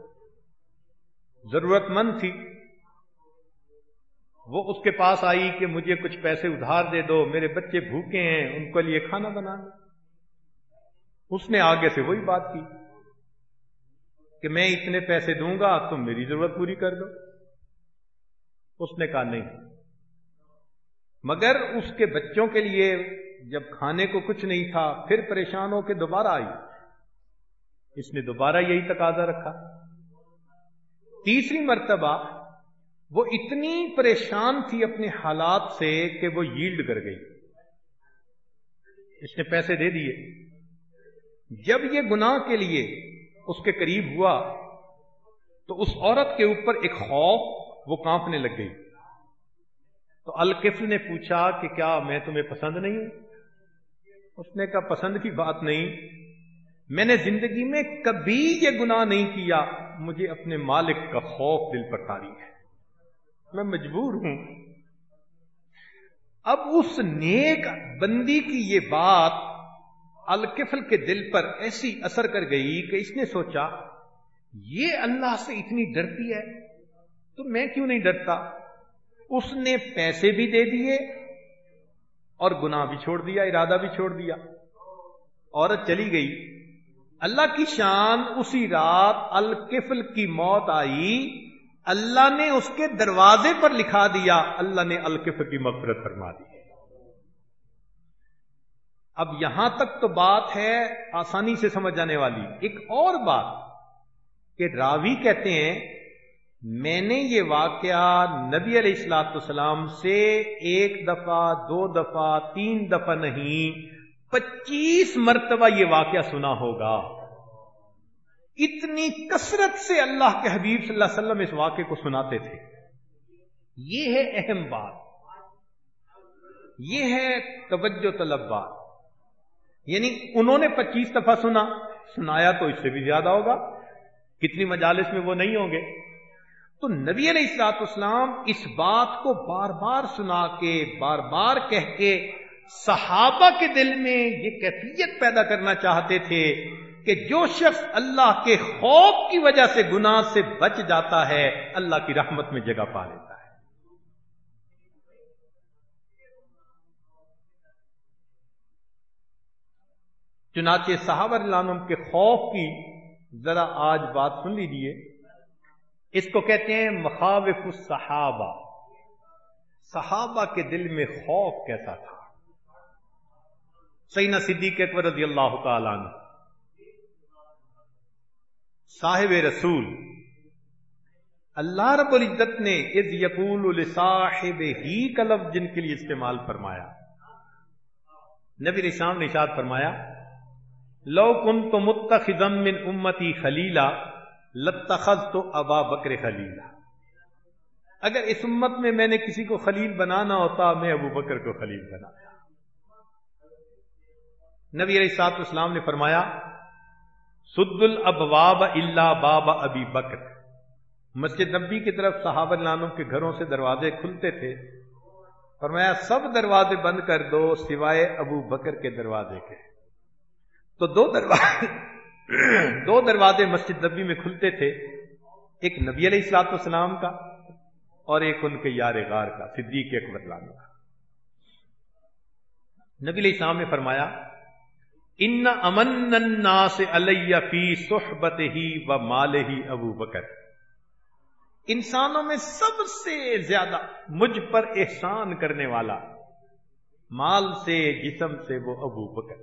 Speaker 3: ضرورت مند تھی وہ اس کے پاس آئی کہ مجھے کچھ پیسے ادھار دے دو، میرے بچے بھوکے ہیں، ان کے لیے کھانا بنا دو۔ اس نے آگے سے وہی بات کی کہ میں اتنے پیسے دوں گا تم میری ضرورت پوری کر دو۔ اس نے کہا نہیں، مگر اس کے بچوں کے لیے جب کھانے کو کچھ نہیں تھا پھر پریشان ہو کے دوبارہ آئی، اس نے دوبارہ یہی تقاضا رکھا۔ تیسری مرتبہ وہ اتنی پریشان تھی اپنے حالات سے کہ وہ ییلڈ کر گئی، اس نے پیسے دے دیے۔ جب یہ گناہ کے لیے اس کے قریب ہوا تو اس عورت کے اوپر ایک خوف، وہ کانپنے لگ گئی۔ تو الکفل نے پوچھا کہ کیا میں تمہیں پسند نہیں ہوں؟ اس نے کہا پسند کی بات نہیں، میں نے زندگی میں کبھی یہ گناہ نہیں کیا، مجھے اپنے مالک کا خوف دل پر طاری ہے، میں مجبور ہوں۔ اب اس نیک بندی کی یہ بات الکفل کے دل پر ایسی اثر کر گئی کہ اس نے سوچا یہ اللہ سے اتنی ڈرتی ہے تو میں کیوں نہیں ڈرتا۔ اس نے پیسے بھی دے دیے اور گناہ بھی چھوڑ دیا، ارادہ بھی چھوڑ دیا، عورت چلی گئی۔ اللہ کی شان، اسی رات الکفل کی موت آئی، اللہ نے اس کے دروازے پر لکھا دیا، اللہ نے الکفل کی مغفرت فرما دی۔ اب یہاں تک تو بات ہے آسانی سے سمجھ جانے والی۔ ایک اور بات کہ راوی کہتے ہیں میں نے یہ واقعہ نبی علیہ الصلوۃ والسلام سے ایک دفعہ، دو دفعہ، تین دفعہ نہیں، پچیس مرتبہ یہ واقعہ سنا ہوگا۔ اتنی کثرت سے اللہ کے حبیب صلی اللہ علیہ وسلم اس واقعے کو سناتے تھے۔ یہ ہے اہم بات، یہ ہے توجہ طلب بات۔ یعنی انہوں نے پچیس دفعہ سنا، سنایا تو اس سے بھی زیادہ ہوگا، کتنی مجالس میں وہ نہیں ہوں گے۔ تو نبی علیہ الصلوۃ والسلام اس بات کو بار بار سنا کے، بار بار کہہ کے صحابہ کے دل میں یہ کیفیت پیدا کرنا چاہتے تھے کہ جو شخص اللہ کے خوف کی وجہ سے گناہ سے بچ جاتا ہے اللہ کی رحمت میں جگہ پا لیتا ہے۔ چنانچہ صحابہ رضی اللہ عنہم کے خوف کی ذرا آج بات سن لیجیے۔ اس کو کہتے ہیں مخاوف الصحابہ، صحابہ کے دل میں خوف کیسا تھا۔ سیدنا صدیق اکبر رضی اللہ تعالیٰ عنہ صاحب رسول، اللہ رب العزت نے اذ یقول لصاحبہ کا لفظ جن کے لیے استعمال فرمایا، نبی علیہ السلام نے ارشاد فرمایا لو کنت متخذا من امتی خلیلا لاتخذت ابا بکر خلیلا۔ اگر اس امت میں میں نے کسی کو خلیل بنانا ہوتا میں ابو بکر کو خلیل بنایا۔ نبی علیہ الصلوۃ والسلام نے فرمایا سد الابواب الا باب ابی بکر۔ مسجد نبی کی طرف صحابہ رضوان کے گھروں سے دروازے کھلتے تھے، فرمایا سب دروازے بند کر دو سوائے ابو بکر کے دروازے کے۔ تو دو دروازے دو دروازے مسجد نبی میں کھلتے تھے، ایک نبی علیہ الصلوۃ والسلام کا اور ایک ان کے یار غار کا، صدیق اکبر رضی اللہ عنہ۔ نبی علیہ السلام نے فرمایا ان امن الناس علی فی صحبتہ و مالہ ابو بکر، انسانوں میں سب سے زیادہ مجھ پر احسان کرنے والا مال سے جسم سے وہ ابو بکر۔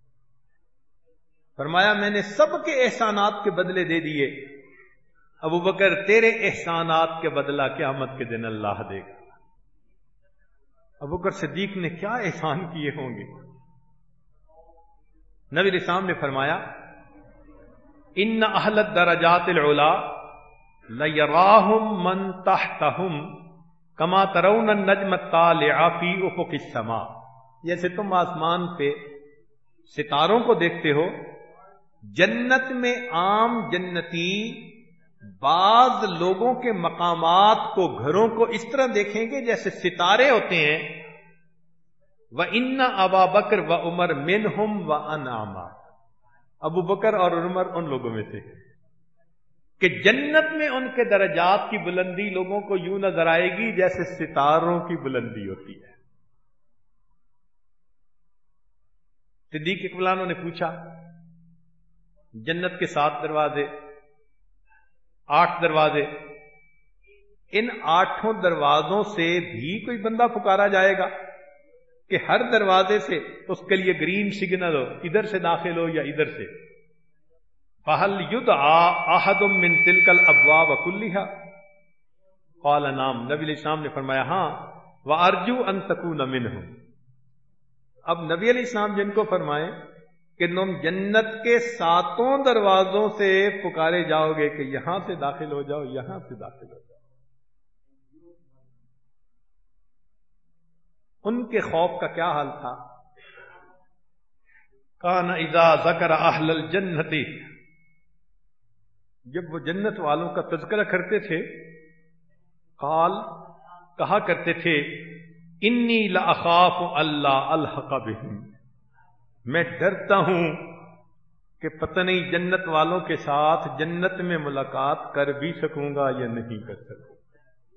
Speaker 3: فرمایا میں نے سب کے احسانات کے بدلے دے دیے، ابو بکر تیرے احسانات کے بدلہ قیامت کے دن اللہ دے گا۔ ابو بکر صدیق نے کیا احسان کیے ہوں گے؟ نبی علیہ السلام نے فرمایا ان اہل الدرجات العلا لیراہم من تحتہم کما ترون النجم الطالع فی افق السماء، جیسے تم آسمان پہ ستاروں کو دیکھتے ہو، جنت میں عام جنتی بعض لوگوں کے مقامات کو، گھروں کو اس طرح دیکھیں گے جیسے ستارے ہوتے ہیں۔ وَإِنَّ أَبَا بَكْرَ وَعُمَرَ مِنْهُمْ وَأَنْعَمَ، ابو بکر اور عمر ان لوگوں میں سے کہ جنت میں ان کے درجات کی بلندی لوگوں کو یوں نظر آئے گی جیسے ستاروں کی بلندی ہوتی ہے۔ صدیق اکبر نے پوچھا جنت کے سات دروازے، آٹھ دروازے، ان آٹھوں دروازوں سے بھی کوئی بندہ پکارا جائے گا کہ ہر دروازے سے اس کے لیے گرین سگنل ہو، ادھر سے داخل ہو یا ادھر سے؟ فَهَلْ يُدْعَى أَحَدٌ مِّن تِلْكَ الْأَبْوَابَ كُلِّهَا قَالَ نعم، نبی علیہ السلام نے فرمایا ہاں، وَأَرْجُو أَن تَكُونَ مِنْهُمْ۔ اب نبی علیہ السلام جن کو فرمائیں کہ تم جنت کے ساتوں دروازوں سے پکارے جاؤ گے کہ یہاں سے داخل ہو جاؤ، یہاں سے داخل ہو جاؤ، ان کے خوف کا کیا حال تھا؟ کان اذا ذکر اہل الجنت، جب وہ جنت والوں کا تذکرہ کرتے تھے، قال کہا کرتے تھے انی لاخاف اللہ الحق بہم، میں ڈرتا ہوں کہ پتہ نہیں جنت والوں کے ساتھ جنت میں ملاقات کر بھی سکوں گا یا نہیں کر سکوں گا۔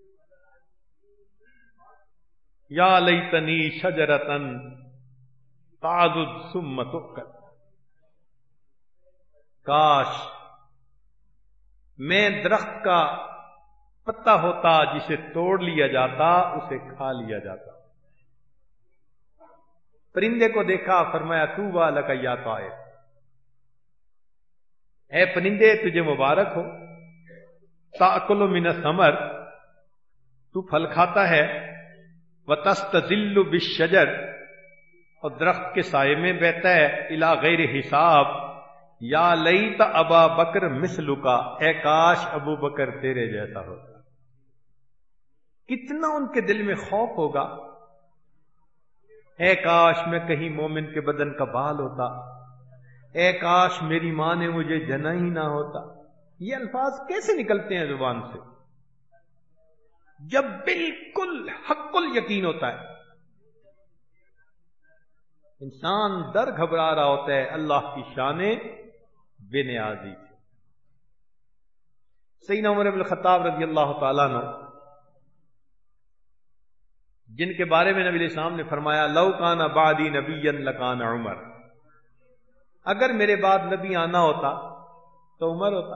Speaker 3: یا لیتنی شجرتن تعضد ثم تؤکل، کاش میں درخت کا پتا ہوتا جسے توڑ لیا جاتا، اسے کھا لیا جاتا۔ پرندے کو دیکھا، فرمایا طوبی لک یا طائر، اے پرندے تجھے مبارک ہو، تأکل من الثمر، تو پھل کھاتا ہے، وتستظل بالشجر، اور درخت کے سائے میں بیٹھتا ہے، الی غیر حساب، یا لیت ابا بکر مثلکا، اے کاش ابو بکر تیرے جیسا ہوتا۔ کتنا ان کے دل میں خوف ہوگا، اے کاش میں کہیں مومن کے بدن کا بال ہوتا، اے کاش میری ماں نے مجھے جنا ہی نہ ہوتا۔ یہ الفاظ کیسے نکلتے ہیں زبان سے جب بالکل حق الیقین ہوتا ہے، انسان ڈر گھبرا رہا ہوتا ہے اللہ کی شان بے نیازی سے۔ سیدنا عمر بن الخطاب رضی اللہ تعالیٰ عنہ، جن کے بارے میں نبی علیہ السلام نے فرمایا لو کان بعدی نبیا لکان عمر، اگر میرے بعد نبی آنا ہوتا تو عمر ہوتا۔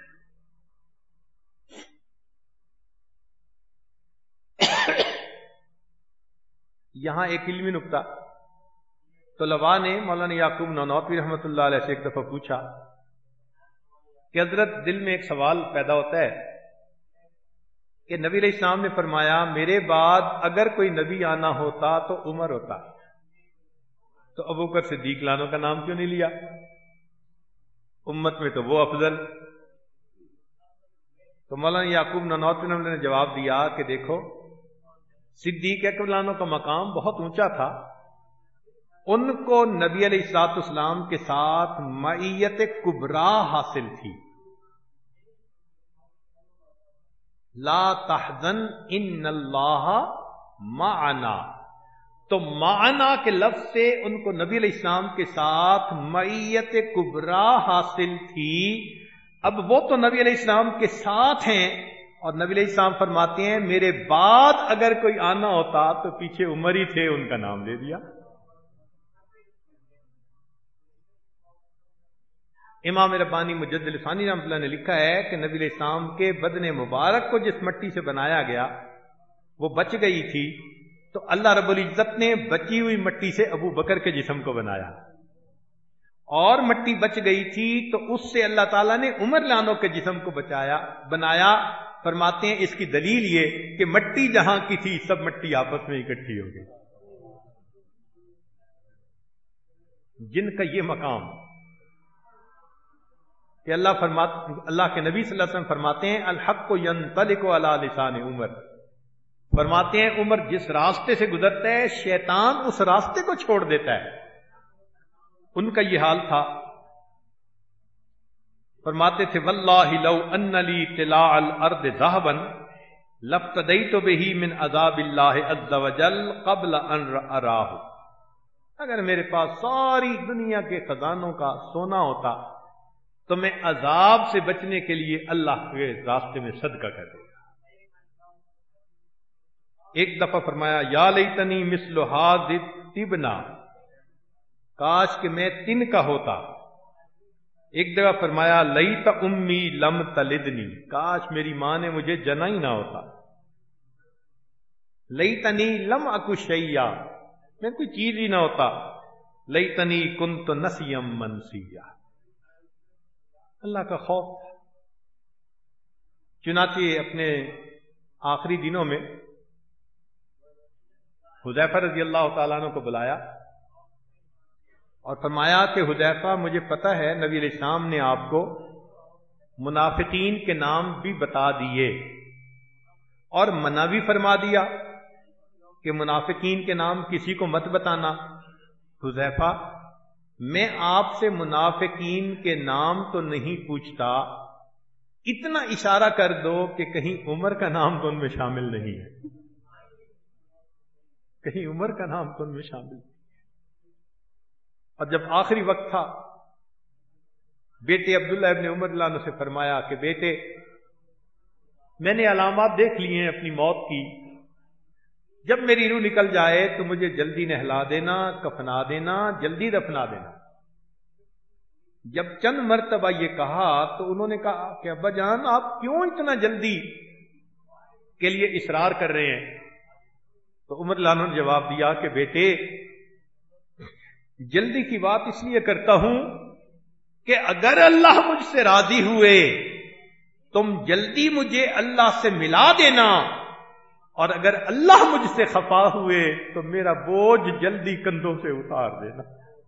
Speaker 3: یہاں ایک علمی نکتہ، طلباء نے مولانا یعقوب نانوتوی رحمۃ اللہ علیہ سے ایک دفعہ پوچھا کہ حضرت دل میں ایک سوال پیدا ہوتا ہے کہ نبی علیہ السلام نے فرمایا میرے بعد اگر کوئی نبی آنا ہوتا تو عمر ہوتا، تو ابو بکر صدیق لانوں کا نام کیوں نہیں لیا؟ امت میں تو وہ افضل۔ تو مولانا یعقوب نانوتوی نے جواب دیا کہ دیکھو صدیق اکبر عنہ کا مقام بہت اونچا تھا، ان کو نبی علیہ الصلوۃ والسلام کے ساتھ معیت کبریٰ حاصل تھی. لا تحزن ان اللہ معنا، تو معنا کے لفظ سے ان کو نبی علیہ السلام کے ساتھ معیت کبریٰ حاصل تھی. اب وہ تو نبی علیہ السلام کے ساتھ ہیں، اور نبی علیہ السلام فرماتے ہیں میرے بعد اگر کوئی آنا ہوتا تو پیچھے عمر ہی تھے، ان کا نام لے دیا. امام ربانی مجدد ثانی رحمۃ اللہ نے لکھا ہے کہ نبی علیہ السلام کے بدن مبارک کو جس مٹی سے بنایا گیا وہ بچ گئی تھی، تو اللہ رب العزت نے بچی ہوئی مٹی سے ابو بکر کے جسم کو بنایا، اور مٹی بچ گئی تھی تو اس سے اللہ تعالیٰ نے عمر لانو کے جسم کو بچایا بنایا. فرماتے ہیں اس کی دلیل یہ کہ مٹی جہاں کی تھی سب مٹی آپس میں اکٹھی ہو گئی. جن کا یہ مقام کہ اللہ فرماتے اللہ کے نبی صلی اللہ علیہ وسلم فرماتے ہیں الحق ینطلق علی لسان عمر، فرماتے ہیں عمر جس راستے سے گزرتا ہے شیطان اس راستے کو چھوڑ دیتا ہے. ان کا یہ حال تھا. فرماتے تھے واللہ لو ان لی طلاع الارض ذهبا لافتدیت به من عذاب اللہ عز وجل قبل ان اراہ، اگر میرے پاس ساری دنیا کے خزانوں کا سونا ہوتا تو میں عذاب سے بچنے کے لیے اللہ کے راستے میں صدقہ کر دیتا. ایک دفعہ فرمایا یا لیتنی مثل ھذ التبنا، کاش کہ میں تن کا ہوتا. ایک جگہ فرمایا لیت امی لم تلدنی، کاش میری ماں نے مجھے جنا ہی نہ ہوتا. لیتنی لم اکو شیئا، میں کوئی چیز ہی نہ ہوتا. لیتنی کنت نسیم منسیا، اللہ کا خوف. چنانچہ اپنے آخری دنوں میں حذیفہ رضی اللہ تعالیٰ عنہ کو بلایا اور فرمایا کہ حذیفہ مجھے پتہ ہے نبی علیہ السلام نے آپ کو منافقین کے نام بھی بتا دیے اور منع بھی فرما دیا کہ منافقین کے نام کسی کو مت بتانا. حذیفہ میں آپ سے منافقین کے نام تو نہیں پوچھتا، اتنا اشارہ کر دو کہ کہیں عمر کا نام تو ان میں شامل نہیں ہے، کہیں عمر کا نام تو ان میں شامل نہیں. اور جب آخری وقت تھا بیٹے عبداللہ ابن عمر اللہ عنہ سے فرمایا کہ بیٹے میں نے علامات دیکھ لی ہیں اپنی موت کی، جب میری روح نکل جائے تو مجھے جلدی نہلا دینا، کفنا دینا، جلدی دفنا دینا. جب چند مرتبہ یہ کہا تو انہوں نے کہا کہ ابا جان آپ کیوں اتنا جلدی کے لیے اصرار کر رہے ہیں؟ تو عمر اللہ نے جواب دیا کہ بیٹے جلدی کی بات اس لیے کرتا ہوں کہ اگر اللہ مجھ سے راضی ہوئے تم جلدی مجھے اللہ سے ملا دینا، اور اگر اللہ مجھ سے خفا ہوئے تو میرا بوجھ جلدی کندھوں سے اتار دینا.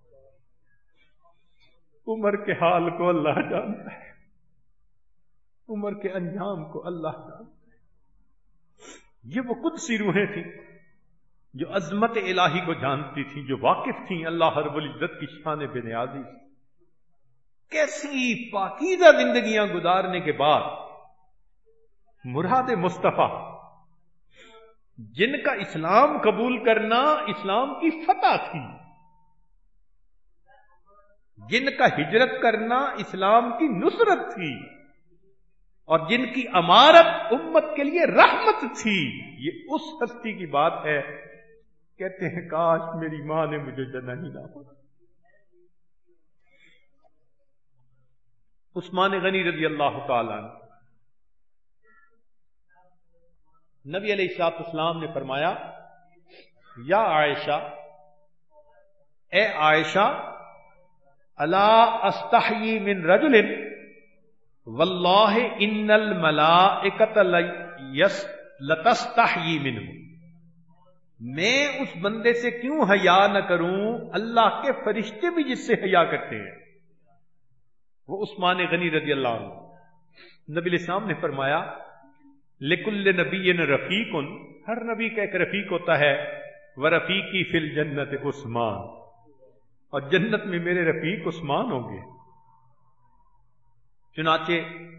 Speaker 3: عمر کے حال کو اللہ جانتا ہے، عمر کے انجام کو اللہ جانتا ہے. یہ وہ قدسی روحیں تھیں جو عظمت الہی کو جانتی تھیں، جو واقف تھیں اللہ رب العزت کی شان بے نیازی سے. کیسی پاکیزہ زندگیاں گزارنے کے بعد مراد مصطفیٰ جن کا اسلام قبول کرنا اسلام کی فتح تھی، جن کا ہجرت کرنا اسلام کی نصرت تھی، اور جن کی امارت امت کے لیے رحمت تھی، یہ اس ہستی کی بات ہے. کہتے ہیں کاش میری ماں نے مجھے جنا ہی نہ ہوتا. عثمان غنی رضی اللہ تعالیٰ عنہ، نبی علیہ الصلوۃ والسلام نے فرمایا یا عائشہ، اے عائشہ، الا استحیی من رجل واللہ ان الملائکۃ لتستحیی منہ، میں اس بندے سے کیوں حیا نہ کروں، اللہ کے فرشتے بھی جس سے حیا کرتے ہیں. وہ عثمان غنی رضی اللہ عنہ. نبی علیہ السلام نے فرمایا لکل نبی رفیق، ہر نبی کا ایک رفیق ہوتا ہے، ورفیقی فی الجنت عثمان، اور جنت میں میرے رفیق عثمان ہوں گے۔ چنانچہ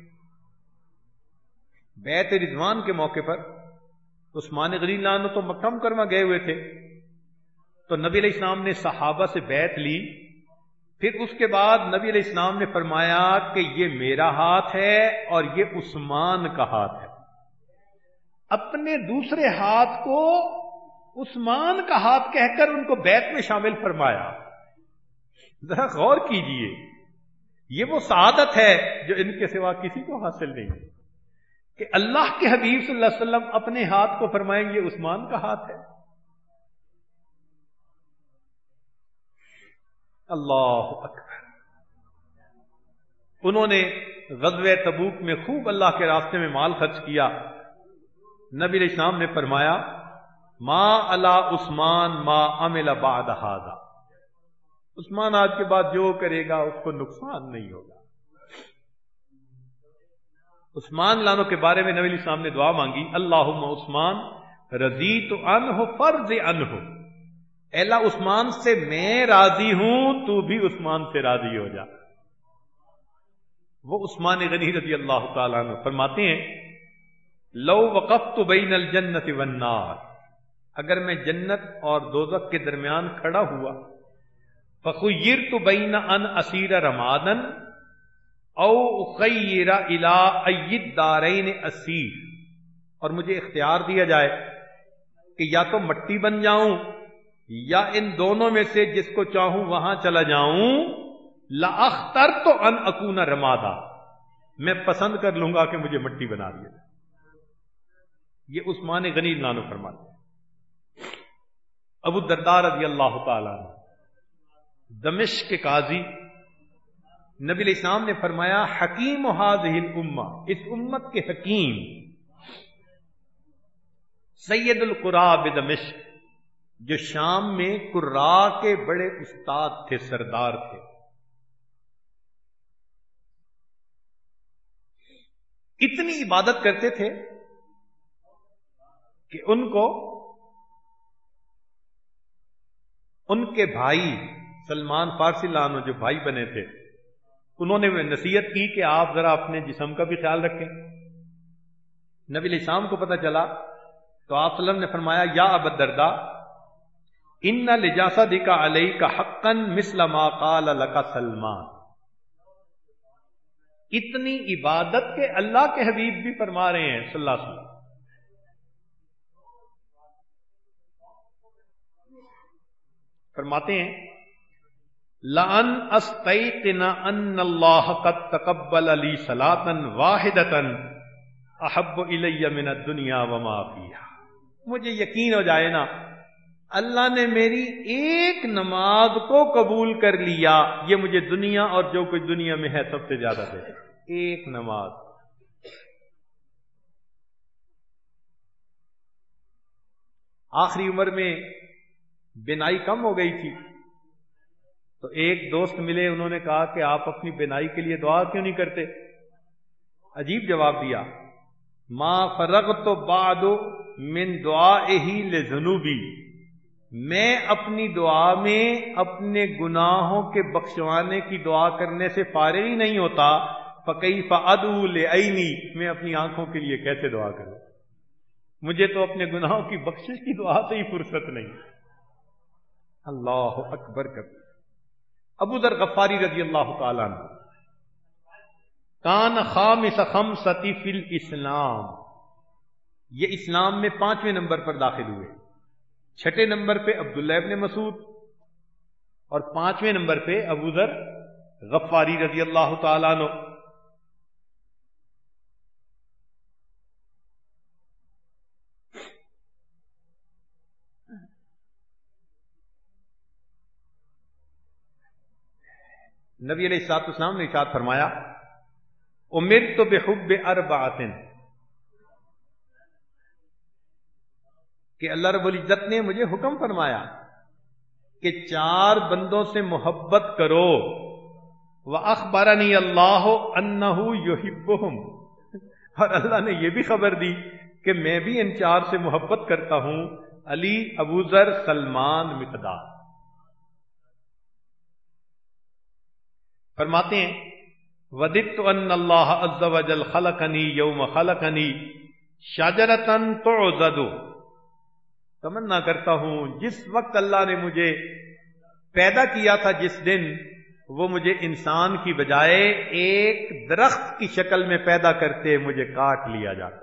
Speaker 3: بیعت رضوان کے موقع پر عثمان غنی اللہ عنہ تو مکہ مکرمہ گئے ہوئے تھے، تو نبی علیہ السلام نے صحابہ سے بیعت لی، پھر اس کے بعد نبی علیہ السلام نے فرمایا کہ یہ میرا ہاتھ ہے اور یہ عثمان کا ہاتھ ہے، اپنے دوسرے ہاتھ کو عثمان کا ہاتھ کہہ کر ان کو بیعت میں شامل فرمایا۔ ذرا غور کیجئے، یہ وہ سعادت ہے جو ان کے سوا کسی کو حاصل نہیں ہے کہ اللہ کے حبیب صلی اللہ علیہ وسلم اپنے ہاتھ کو فرمائیں گے عثمان کا ہاتھ ہے۔ اللہ اکبر۔ انہوں نے غزوہ تبوک میں خوب اللہ کے راستے میں مال خرچ کیا۔ نبی علیہ السلام نے فرمایا ما علی عثمان ما عمل بعد ھذا، عثمان آج کے بعد جو کرے گا اس کو نقصان نہیں ہوگا۔ عثمان لانو کے بارے میں نبی علیہ السلام نے دعا مانگی اللہم عثمان رضیت عنہ فرض عنہ، اے اللہ عثمان سے میں راضی ہوں، تو بھی عثمان سے راضی ہو جا۔ وہ عثمان غنی رضی اللہ تعالیٰ عنہ فرماتے ہیں لو وقفت بین الجنت والنار، اگر میں جنت اور دوزخ کے درمیان کھڑا ہوا، فخیرت بین ان اسیر رمادن او اخیر الی ای الدارین اسیر، اور مجھے اختیار دیا جائے کہ یا تو مٹی بن جاؤں یا ان دونوں میں سے جس کو چاہوں وہاں چلا جاؤں، لاخترت ان اکون رمادا، میں پسند کر لوں گا کہ مجھے مٹی بنا دیا جائے۔ یہ عثمان غنی نانو فرماتے ہیں۔ ابو الدرداء رضی اللہ تعالیٰ عنہ دمشق کے قاضی، نبی علیہ السلام نے فرمایا حکیم ھذہ الامہ، اس امت کے حکیم، سید القراء بدمشق، جو شام میں قراء کے بڑے استاد تھے، سردار تھے۔ اتنی عبادت کرتے تھے کہ ان کو ان کے بھائی سلمان فارسی لانو جو بھائی بنے تھے، انہوں نے نصیحت کی کہ آپ ذرا اپنے جسم کا بھی خیال رکھیں۔ نبی علیہ السلام کو پتہ چلا تو آپ صلی اللہ علیہ وسلم نے فرمایا یا ابا الدرداء ان لجاسدک علیک حقا مثل ما قال لک سلمان، اتنی عبادت کے اللہ کے حبیب بھی فرما رہے ہیں صلی اللہ علیہ وسلم۔ فرماتے ہیں لَأَنْ أَسْتَيْقِنَ أَنَّ اللَّهَ قَدْ تَقَبَّلَ لِي صَلَاةً وَاحِدَةً أَحَبُّ إِلَيَّ مِنَ الدُّنْيَا وَمَا فِيهَا، مجھے یقین ہو جائے نا اللہ نے میری ایک نماز کو قبول کر لیا، یہ مجھے دنیا اور جو کچھ دنیا میں ہے سب سے زیادہ دے، ایک نماز۔ آخری عمر میں بینائی کم ہو گئی تھی، تو ایک دوست ملے، انہوں نے کہا کہ آپ اپنی بینائی کے لیے دعا کیوں نہیں کرتے؟ عجیب جواب دیا، ما فرغت بعد من دعائہ لذنوبی، میں اپنی دعا میں اپنے گناہوں کے بخشوانے کی دعا کرنے سے فارغ ہی نہیں ہوتا، فکیف ادعو لعینی، میں اپنی آنکھوں کے لیے کیسے دعا کروں؟ مجھے تو اپنے گناہوں کی بخشش کی دعا سے ہی فرصت نہیں۔ اللہ اکبر کبیر۔ ابو ذر غفاری رضی اللہ تعالیٰ عنہ کان خامس خمسۃ فی الاسلام، یہ اسلام میں پانچویں نمبر پر داخل ہوئے، چھٹے نمبر پہ عبداللہ ابن مسعود اور پانچویں نمبر پہ ابو ذر غفاری رضی اللہ تعالیٰ عنہ۔ نبی علیہ الصلوۃ والسلام نے ارشاد فرمایا امرت بحب اربعۃ، کہ اللہ رب العزت نے مجھے حکم فرمایا کہ چار بندوں سے محبت کرو، وَأَخْبَرَنِي اللَّهُ أَنَّهُ يُحِبُّهُمْ، اور اللہ نے یہ بھی خبر دی کہ میں بھی ان چار سے محبت کرتا ہوں، علی، ابو ذر، سلمان، مقداد۔ فرماتے ہیں وَدِدْتُ أَنَّ اللَّهَ عَزَّ وَجَلَّ خَلَقَنِي يَوْمَ خَلَقَنِي شَجَرَةً تُعْضَدُ، تمنا کرتا ہوں جس وقت اللہ نے مجھے پیدا کیا تھا، جس دن وہ مجھے انسان کی بجائے ایک درخت کی شکل میں پیدا کرتے مجھے کاٹ لیا جاتا۔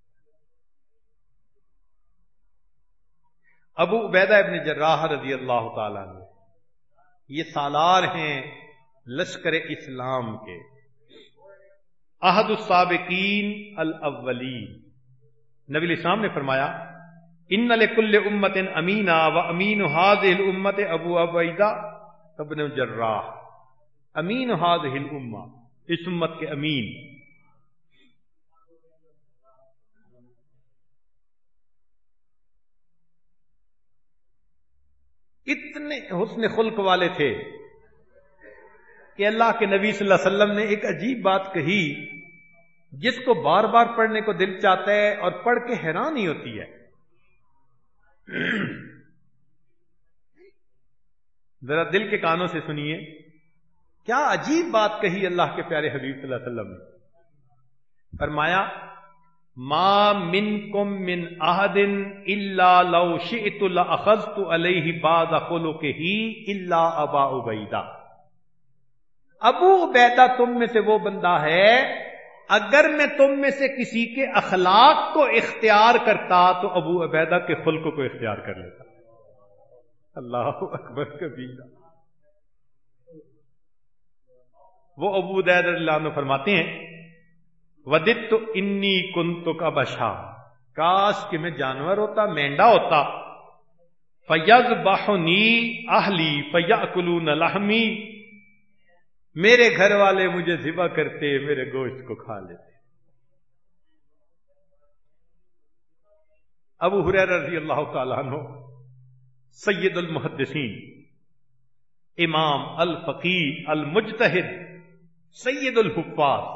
Speaker 3: ابو عبیدہ ابن جراح رضی اللہ تعالیٰ عنہ یہ سالار ہیں لشکر اسلام کے، احد السابقین الاولین۔ نبی علیہ السلام نے فرمایا ان لکل امت امینا و امین هذه الامت ابو عبیدہ ابن جراح، امین هذه الامہ، اس امت کے امین۔ اتنے حسن خلق والے تھے کہ اللہ کے نبی صلی اللہ علیہ وسلم نے ایک عجیب بات کہی جس کو بار بار پڑھنے کو دل چاہتا ہے اور پڑھ کے حیرانی ہوتی ہے۔ ذرا دل کے کانوں سے سنیے، کیا عجیب بات کہی اللہ کے پیارے حبیب صلی اللہ علیہ وسلم نے۔ فرمایا ما منکم من احد الا لو شئت لاخذت علیہ بعض خلقہ الا ابا عبیدہ، ابو عبیدہ تم میں سے وہ بندہ ہے اگر میں تم میں سے کسی کے اخلاق کو اختیار کرتا تو ابو عبیدہ کے خلق کو اختیار کر لیتا۔ اللہ اکبر کبیرہ۔ وہ ابو عبیدہ رضی اللہ عنہ فرماتے ہیں وَدِدْتُ إِنِّي كُنْتُ كَبَشًا، کاش کہ میں جانور ہوتا، مینڈا ہوتا، فَيَذْبَحُنِي أَهْلِي فَيَأْكُلُونَ لَحْمِي، میرے گھر والے مجھے ذبح کرتے، میرے گوشت کو کھا لیتے۔ ابو ہریرہ رضی اللہ تعالیٰ عنہ سید المحدثین، امام الفقیہ المجتہد، سید الحفاظ،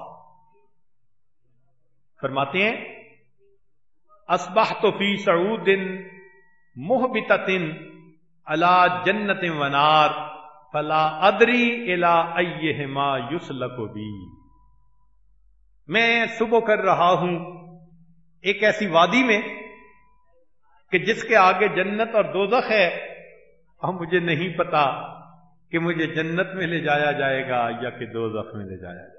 Speaker 3: فرماتے ہیں اصبحت فی سعود محبتۃ علی جنت ونار فلا ادری الی ایہما یسلک بی، میں صبح کر رہا ہوں ایک ایسی وادی میں کہ جس کے آگے جنت اور دوزخ ہے، اور مجھے نہیں پتا کہ مجھے جنت میں لے جایا جائے گا یا کہ دوزخ میں لے جایا جائے گا۔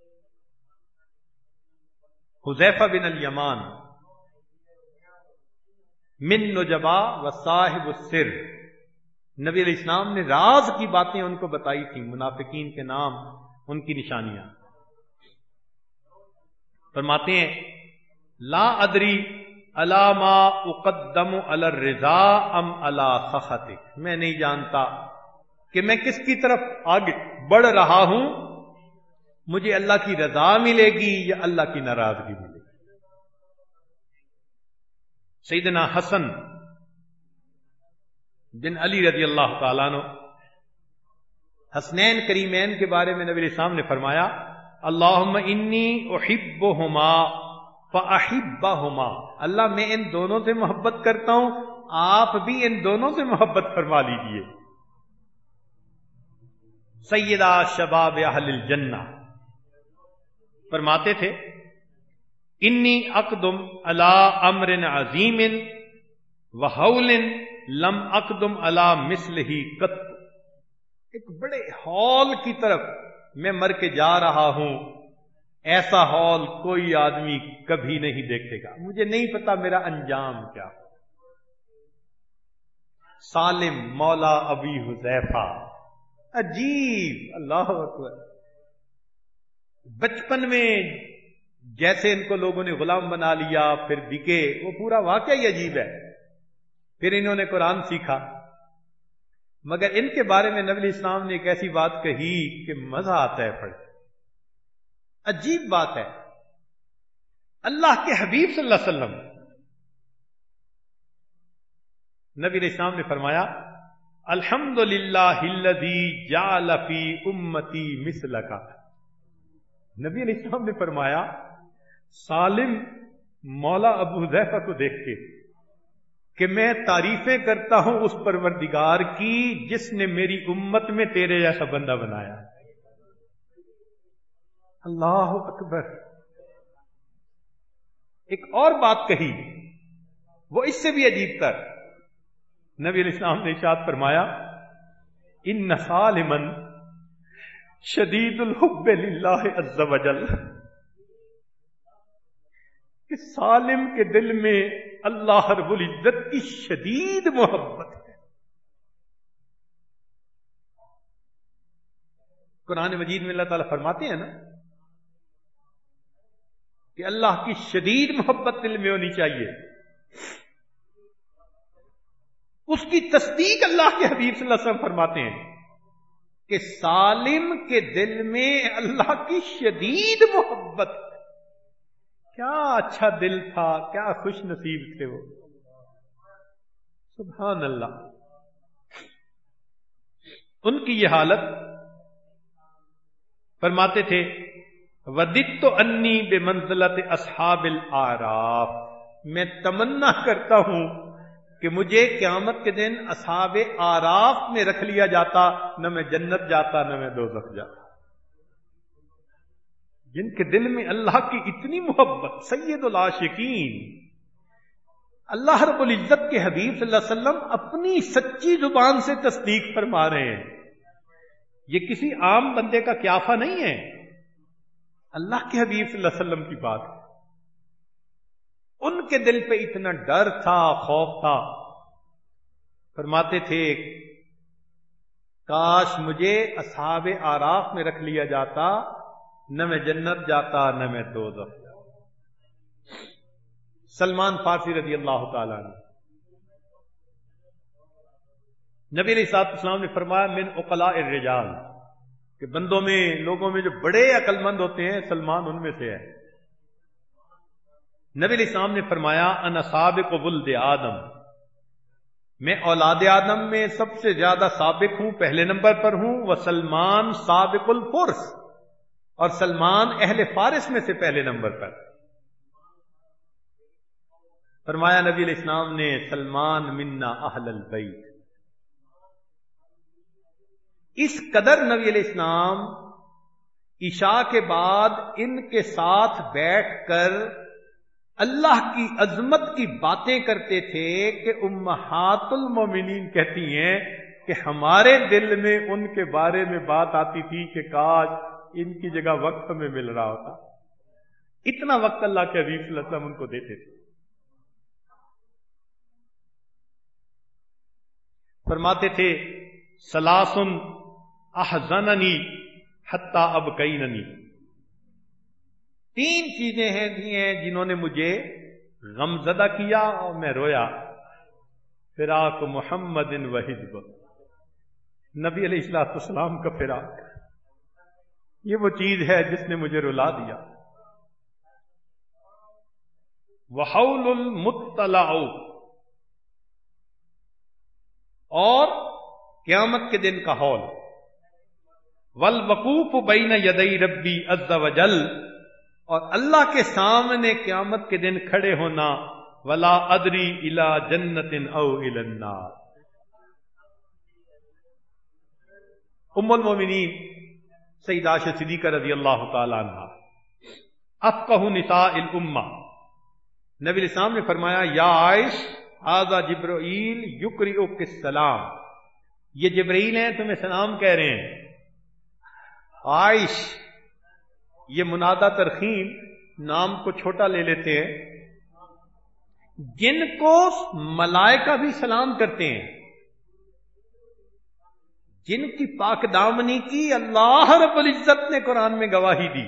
Speaker 3: حذیفہ بن الیمان من نجبا و صاحب السر، نبی علیہ السلام نے راز کی باتیں ان کو بتائی تھیں، منافقین کے نام، ان کی نشانیاں۔ فرماتے ہیں لا ادری الا ما اقدم علی الرضا ام علی سخطک، میں نہیں جانتا کہ میں کس کی طرف آگے بڑھ رہا ہوں، مجھے اللہ کی رضا ملے گی یا اللہ کی ناراضگی ملے گی۔ سیدنا حسن بن علی رضی اللہ تعالیٰ عنہ، حسنین کریمین کے بارے میں نبی علیہ السلام نے فرمایا اللہم انی احبہما فاحبہما، اللہ میں ان دونوں سے محبت کرتا ہوں، آپ بھی ان دونوں سے محبت فرما لیجئے۔ سیدہ شباب اہل الجنہ فرماتے تھے انی اقدم علی امر عظیم وحول لم اقدم علی مثلہ قط، ایک بڑے ہال کی طرف میں مر کے جا رہا ہوں، ایسا ہال کوئی آدمی کبھی نہیں دیکھے گا، مجھے نہیں پتا میرا انجام کیا۔ سالم مولا ابی حذیفہ، عجیب، اللہ اکبر، بچپن میں جیسے ان کو لوگوں نے غلام بنا لیا پھر بکے، وہ پورا واقعہ ہی عجیب ہے۔ پھر انہوں نے قرآن سیکھا، مگر ان کے بارے میں نبی علیہ السلام نے ایک ایسی بات کہی کہ مزہ آتا ہے پڑھ، عجیب بات ہے۔ اللہ کے حبیب صلی اللہ علیہ وسلم، نبی علیہ السلام نے فرمایا الحمدللہ الذی جعل فی امتی مثلک، نبی علیہ السلام نے فرمایا سالم مولا ابو حذیفہ کو دیکھ کے کہ میں تعریفیں کرتا ہوں اس پروردگار کی جس نے میری امت میں تیرے جیسا بندہ بنایا. اللہ اکبر. ایک اور بات کہی وہ اس سے بھی عجیب تر. نبی علیہ السلام نے ارشاد فرمایا ان سالما شدید الحب للہ عز وجل، کہ سالم کے دل میں اللہ رب العزت کی شدید محبت ہے. قرآن مجید میں اللہ تعالیٰ فرماتے ہیں نا کہ اللہ کی شدید محبت دل میں ہونی چاہیے. اس کی تصدیق اللہ کے حبیب صلی اللہ علیہ وسلم فرماتے ہیں کہ سالم کے دل میں اللہ کی شدید محبت. کیا اچھا دل تھا، کیا خوش نصیب تھے وہ. سبحان اللہ. ان کی یہ حالت فرماتے تھے وددت انی بمنزلت اصحاب الاعراف، میں تمنا کرتا ہوں کہ مجھے قیامت کے دن اصحاب اعراف میں رکھ لیا جاتا، نہ میں جنت جاتا نہ میں دوزخ جاتا. جن کے دل میں اللہ کی اتنی محبت، سید العاشقین، اللہ رب العزت کے حبیب صلی اللہ علیہ وسلم اپنی سچی زبان سے تصدیق فرما رہے ہیں. یہ کسی عام بندے کا قیافہ نہیں ہے، اللہ کے حبیب صلی اللہ علیہ وسلم کی بات ہے. ان کے دل پہ اتنا ڈر تھا، خوف تھا. فرماتے تھے کاش مجھے اصحاب اعراف میں رکھ لیا جاتا، نہ میں جنت جاتا نہ میں دوزخ جاتا. سلمان فارسی رضی اللہ تعالیٰ عنہ، نبی علیہ الصلوۃ والسلام نے فرمایا من عقلاء الرجال، کہ بندوں میں، لوگوں میں جو بڑے عقل مند ہوتے ہیں سلمان ان میں سے ہے. نبی علیہ السلام نے فرمایا انا سابق ولد آدم، میں اولاد آدم میں سب سے زیادہ سابق ہوں، پہلے نمبر پر ہوں. وہ سلمان سابق الفرس، اور سلمان اہل فارس میں سے پہلے نمبر پر. فرمایا نبی علیہ السلام نے سلمان منا اہل البیت. اس قدر نبی علیہ السلام عشاء کے بعد ان کے ساتھ بیٹھ کر اللہ کی عظمت کی باتیں کرتے تھے کہ امہات المومنین کہتی ہیں کہ ہمارے دل میں ان کے بارے میں بات آتی تھی کہ کاش ان کی جگہ وقت ہمیں مل رہا ہوتا. اتنا وقت اللہ کے حبیب صلی اللہ علیہ وسلم ان کو دیتے تھے. فرماتے تھے سلاسن احزننی حتی ابکیننی، تین چیزیں ہیں دی ہیں جنہوں نے مجھے غمزدہ کیا اور میں رویا. فراق محمد و حزب، نبی علیہ الصلوۃ والسلام کا فراق، یہ وہ چیز ہے جس نے مجھے رلا دیا. وحول المطلع، اور قیامت کے دن کا ہول. والوقوف بین یدی ربی عز وجل، اور اللہ کے سامنے قیامت کے دن کھڑے ہونا. ولا ادری الی جنت او الی النار. ام المومنین سیدہ عائشہ صدیقہ رضی اللہ تعالی عنہا، افقہ نساء الامہ، نبی علیہ السلام نے فرمایا یا عائش ھذا جبرائیل یقرئک السلام، یہ جبرائیل ہیں تمہیں سلام کہہ رہے ہیں. عائش، یہ منادہ ترخیم نام کو چھوٹا لے لیتے ہیں، جن کو ملائکہ بھی سلام کرتے ہیں، جن کی پاک دامنی کی اللہ رب العزت نے قرآن میں گواہی دی،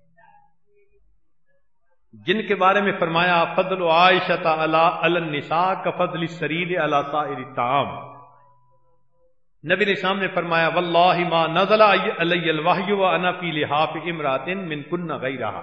Speaker 3: جن کے بارے میں فرمایا فضل عائشہ علی النساء کفضل السرید علی سائر الطعام. نبی علیہ السلام نے فرمایا واللہ ما نزل علی الوحی وانا فی لحاف امرأۃ من کن غیرہا.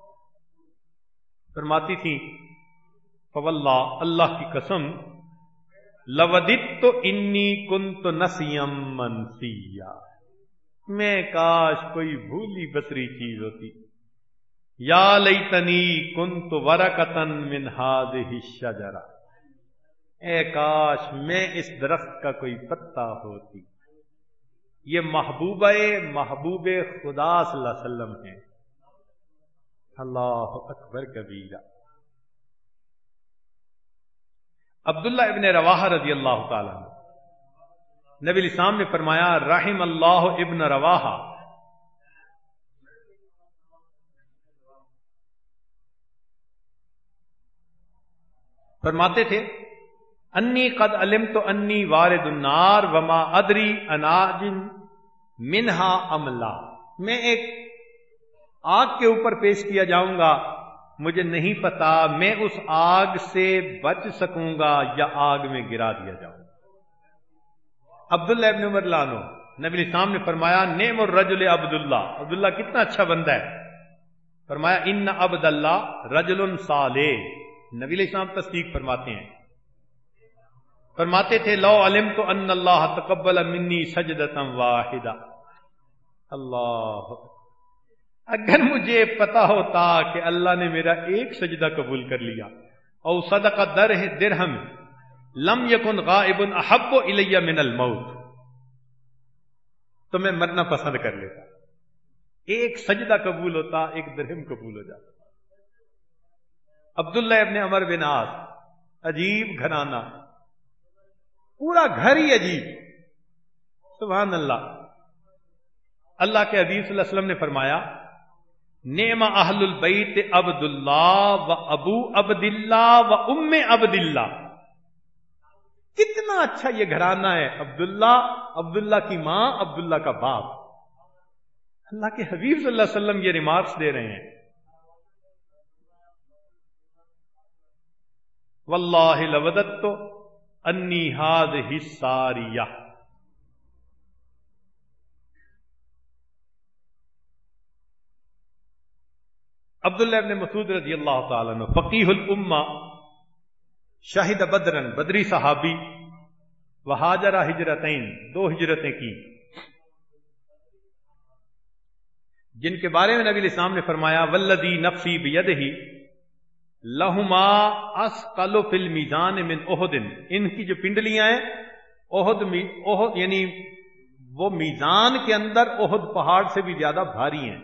Speaker 3: فرماتی تھی فواللہ، اللہ کی قسم، لوددت انی کنت نسیا منسیا، میں کاش کوئی بھولی بسری چیز ہوتی، یا لیتنی کنت ورقۃ من ہذہ الشجرہ، اے کاش میں اس درخت کا کوئی پتا ہوتی۔ یہ محبوبہ محبوب خدا صلی اللہ علیہ وسلم ہے۔ اللہ اکبر کبیرہ۔ عبداللہ ابن رواحہ رضی اللہ تعالیٰ عنہ، نبی الاسلام نے فرمایا رحم اللہ ابن رواحہ، فرماتے تھے انی قد علمت انی وارد النار وما ادری اناج منہا املا، میں ایک آگ کے اوپر پیش کیا جاؤں گا، مجھے نہیں پتا میں اس آگ سے بچ سکوں گا یا آگ میں گرا دیا جاؤں گا۔ عبداللہ ابن عمر لانو، نبی الاسلام نے فرمایا نعم الرجل عبداللہ، عبداللہ کتنا اچھا بندہ ہے۔ فرمایا ان عبداللہ رجل صالح، نبی علیہ السلام تصدیق فرماتے ہیں، فرماتے تھے لو علمت ان اللہ تقبل منی سجدۃ واحدہ، اللہ اگر مجھے پتا ہوتا کہ اللہ نے میرا ایک سجدہ قبول کر لیا، او صدق درہم لم یکن غائب احب الی من الموت، تو میں مرنا پسند کر لیتا۔ ایک سجدہ قبول ہوتا، ایک درہم قبول ہو جاتا۔ عبداللہ ابن عمر بن عاص، عجیب گھرانہ، پورا گھر ہی عجیب، سبحان اللہ۔ اللہ کے حبیب صلی اللہ علیہ وسلم نے فرمایا نعم اہل البیت عبداللہ و ابو عبداللہ و ام عبداللہ، کتنا اچھا یہ گھرانہ ہے، عبداللہ، عبداللہ کی ماں، عبداللہ کا باپ۔ اللہ کے حبیب صلی اللہ علیہ وسلم یہ ریمارکس دے رہے ہیں۔ واللہ لوددت انی ہذہ الساریہ، عبداللہ ابن مسعود رضی اللہ تعالیٰ عنہ، فقیہ الامہ، شاہد بدرن، بدری صحابی، وہاجر ہجرتین، دو ہجرتیں کی، جن کے بارے میں نبی علیہ السلام نے فرمایا والذی نفسی بیدہ لہما اسقل فی المیزان من احد، ان کی جو پنڈلیاں ہیں احد احد یعنی وہ میزان کے اندر احد پہاڑ سے بھی زیادہ بھاری ہیں۔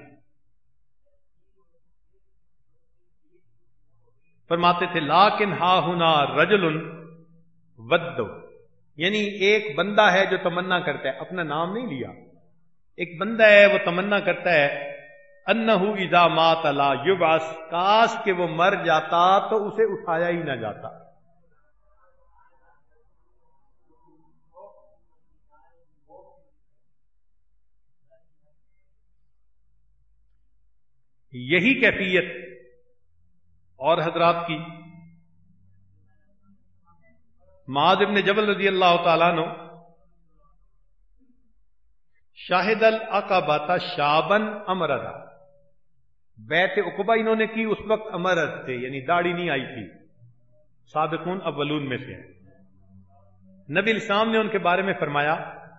Speaker 3: فرماتے تھے لاکن ہا ہنا رجل ود، یعنی ایک بندہ ہے جو تمنا کرتا ہے، اپنا نام نہیں لیا، ایک بندہ ہے وہ تمنا کرتا ہے انہو اذا مات لا یبعث، کاش کہ وہ مر جاتا تو اسے اٹھایا ہی نہ جاتا۔ یہی کیفیت اور حضرات کی معاذ ابن جبل رضی اللہ تعالیٰ عنہ شاہد العقبہ شابن امردا، بیعت عقبہ انہوں نے کی، اس وقت امرد تھے، یعنی داڑھی نہیں آئی تھی، سابقون اولون میں سے۔ نبی الاسلام نے ان کے بارے میں فرمایا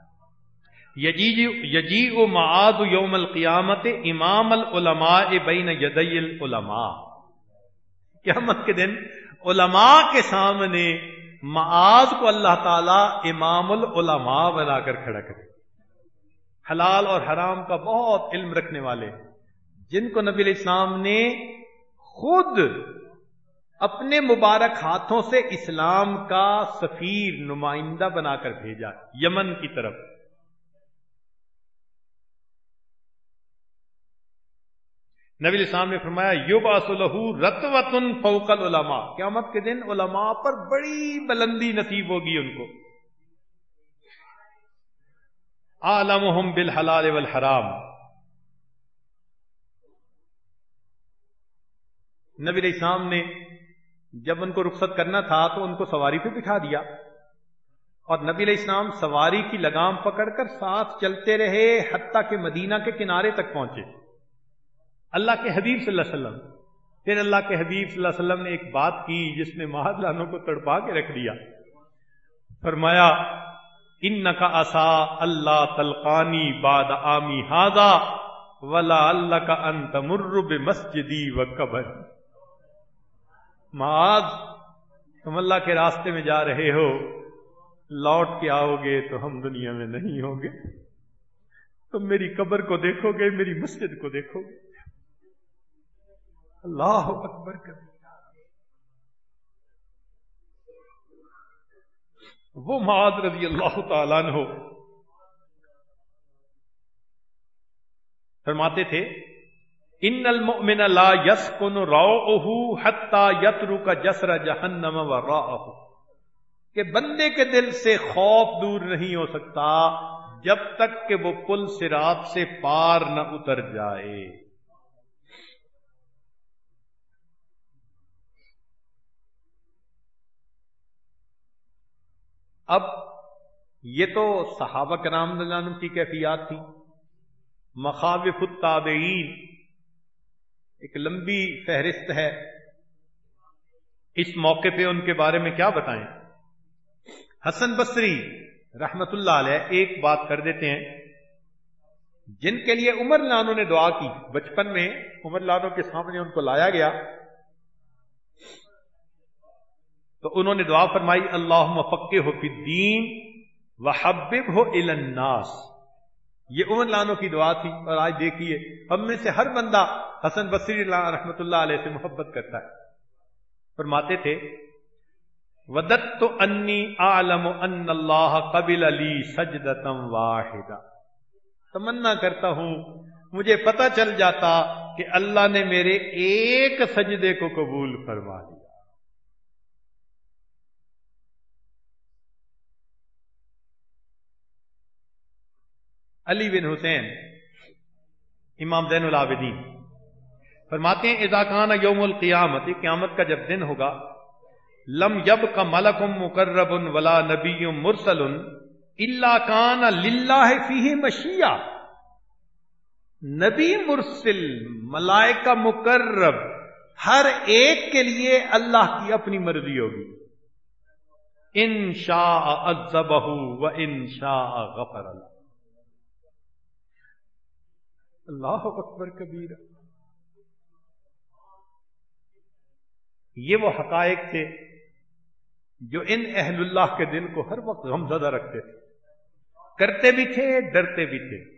Speaker 3: یجیء معاذ یوم القیامت امام العلماء بین یدی العلماء، قیامت کے دن علماء کے سامنے معاذ کو اللہ تعالی امام العلماء بنا کر کھڑا کرے۔ حلال اور حرام کا بہت علم رکھنے والے، جن کو نبی علیہ السلام نے خود اپنے مبارک ہاتھوں سے اسلام کا سفیر، نمائندہ بنا کر بھیجا یمن کی طرف۔ نبی علیہ السلام نے فرمایا یبعث لہ رتوۃ فوق العلماء، قیامت کے دن علماء پر بڑی بلندی نصیب ہوگی ان کو۔ اعلمہم بالحلال والحرام، نبی علیہ السلام نے جب ان کو رخصت کرنا تھا تو ان کو سواری پہ بٹھا دیا، اور نبی علیہ السلام سواری کی لگام پکڑ کر ساتھ چلتے رہے حتیٰ کہ مدینہ کے کنارے تک پہنچے۔ اللہ کے حبیب صلی اللہ علیہ وسلم، پھر اللہ کے حبیب صلی اللہ علیہ وسلم نے ایک بات کی جس نے معاذ لانوں کو تڑپا کے رکھ دیا۔ فرمایا انک عسا اللہ تلقانی بعد عامی ھذا وَلَعَلَّكَ أَن تَمُرُّ بِمَسْجِدِي وَقَبْرِي، معاذ تم اللہ کے راستے میں جا رہے ہو، لوٹ کے آؤ گے تو ہم دنیا میں نہیں ہوں گے، تم میری قبر کو دیکھو گے، میری مسجد کو دیکھو گے۔ اللہ اکبر کبیرہ۔ وہ معاذ رضی اللہ تعالیٰ عنہ فرماتے تھے ان المؤمن لا يسكن روعه حتى يترك جسر جہنم وراءه، کہ بندے کے دل سے خوف دور نہیں ہو سکتا جب تک کہ وہ پل صراط سے پار نہ اتر جائے۔ اب یہ تو صحابہ کرام رضی اللہ عنہم کی کیفیات تھی۔ مخاوف التابعین ایک لمبی فہرست ہے، اس موقع پہ ان کے بارے میں کیا بتائیں۔ حسن بصری رحمت اللہ علیہ ایک بات کر دیتے ہیں، جن کے لیے عمر لانو نے دعا کی، بچپن میں عمر لانو کے سامنے ان کو لایا گیا تو انہوں نے دعا فرمائی اللہم فقہہ فی الدین وحببہ الی الناس۔ یہ عمر لانو کی دعا تھی، اور آج دیکھیے ہم میں سے ہر بندہ حسن بصری رحمت اللہ علیہ سے محبت کرتا ہے۔ فرماتے تھے وددت انی اعلم ان اللہ قبل لی سجدۃ واحدہ، تمنا کرتا ہوں مجھے پتہ چل جاتا کہ اللہ نے میرے ایک سجدے کو قبول فرما لیا۔ علی بن حسین امام زین العابدین فرماتے ہیں اذا کان یوم القیامت، قیامت کا جب دن ہوگا، لم یبق ملک مقرب ولا نبی مرسل الا کان للہ فیہ مشیہ، نبی مرسل ملائکہ مقرب ہر ایک کے لیے اللہ کی اپنی مرضی ہوگی، ان شاء عذبہ و ان شاء غفر له۔ اللہ اکبر کبیرہ۔ یہ وہ حقائق تھے جو ان اہل اللہ کے دل کو ہر وقت غمزدہ رکھتے تھے، کرتے بھی تھے ڈرتے بھی تھے۔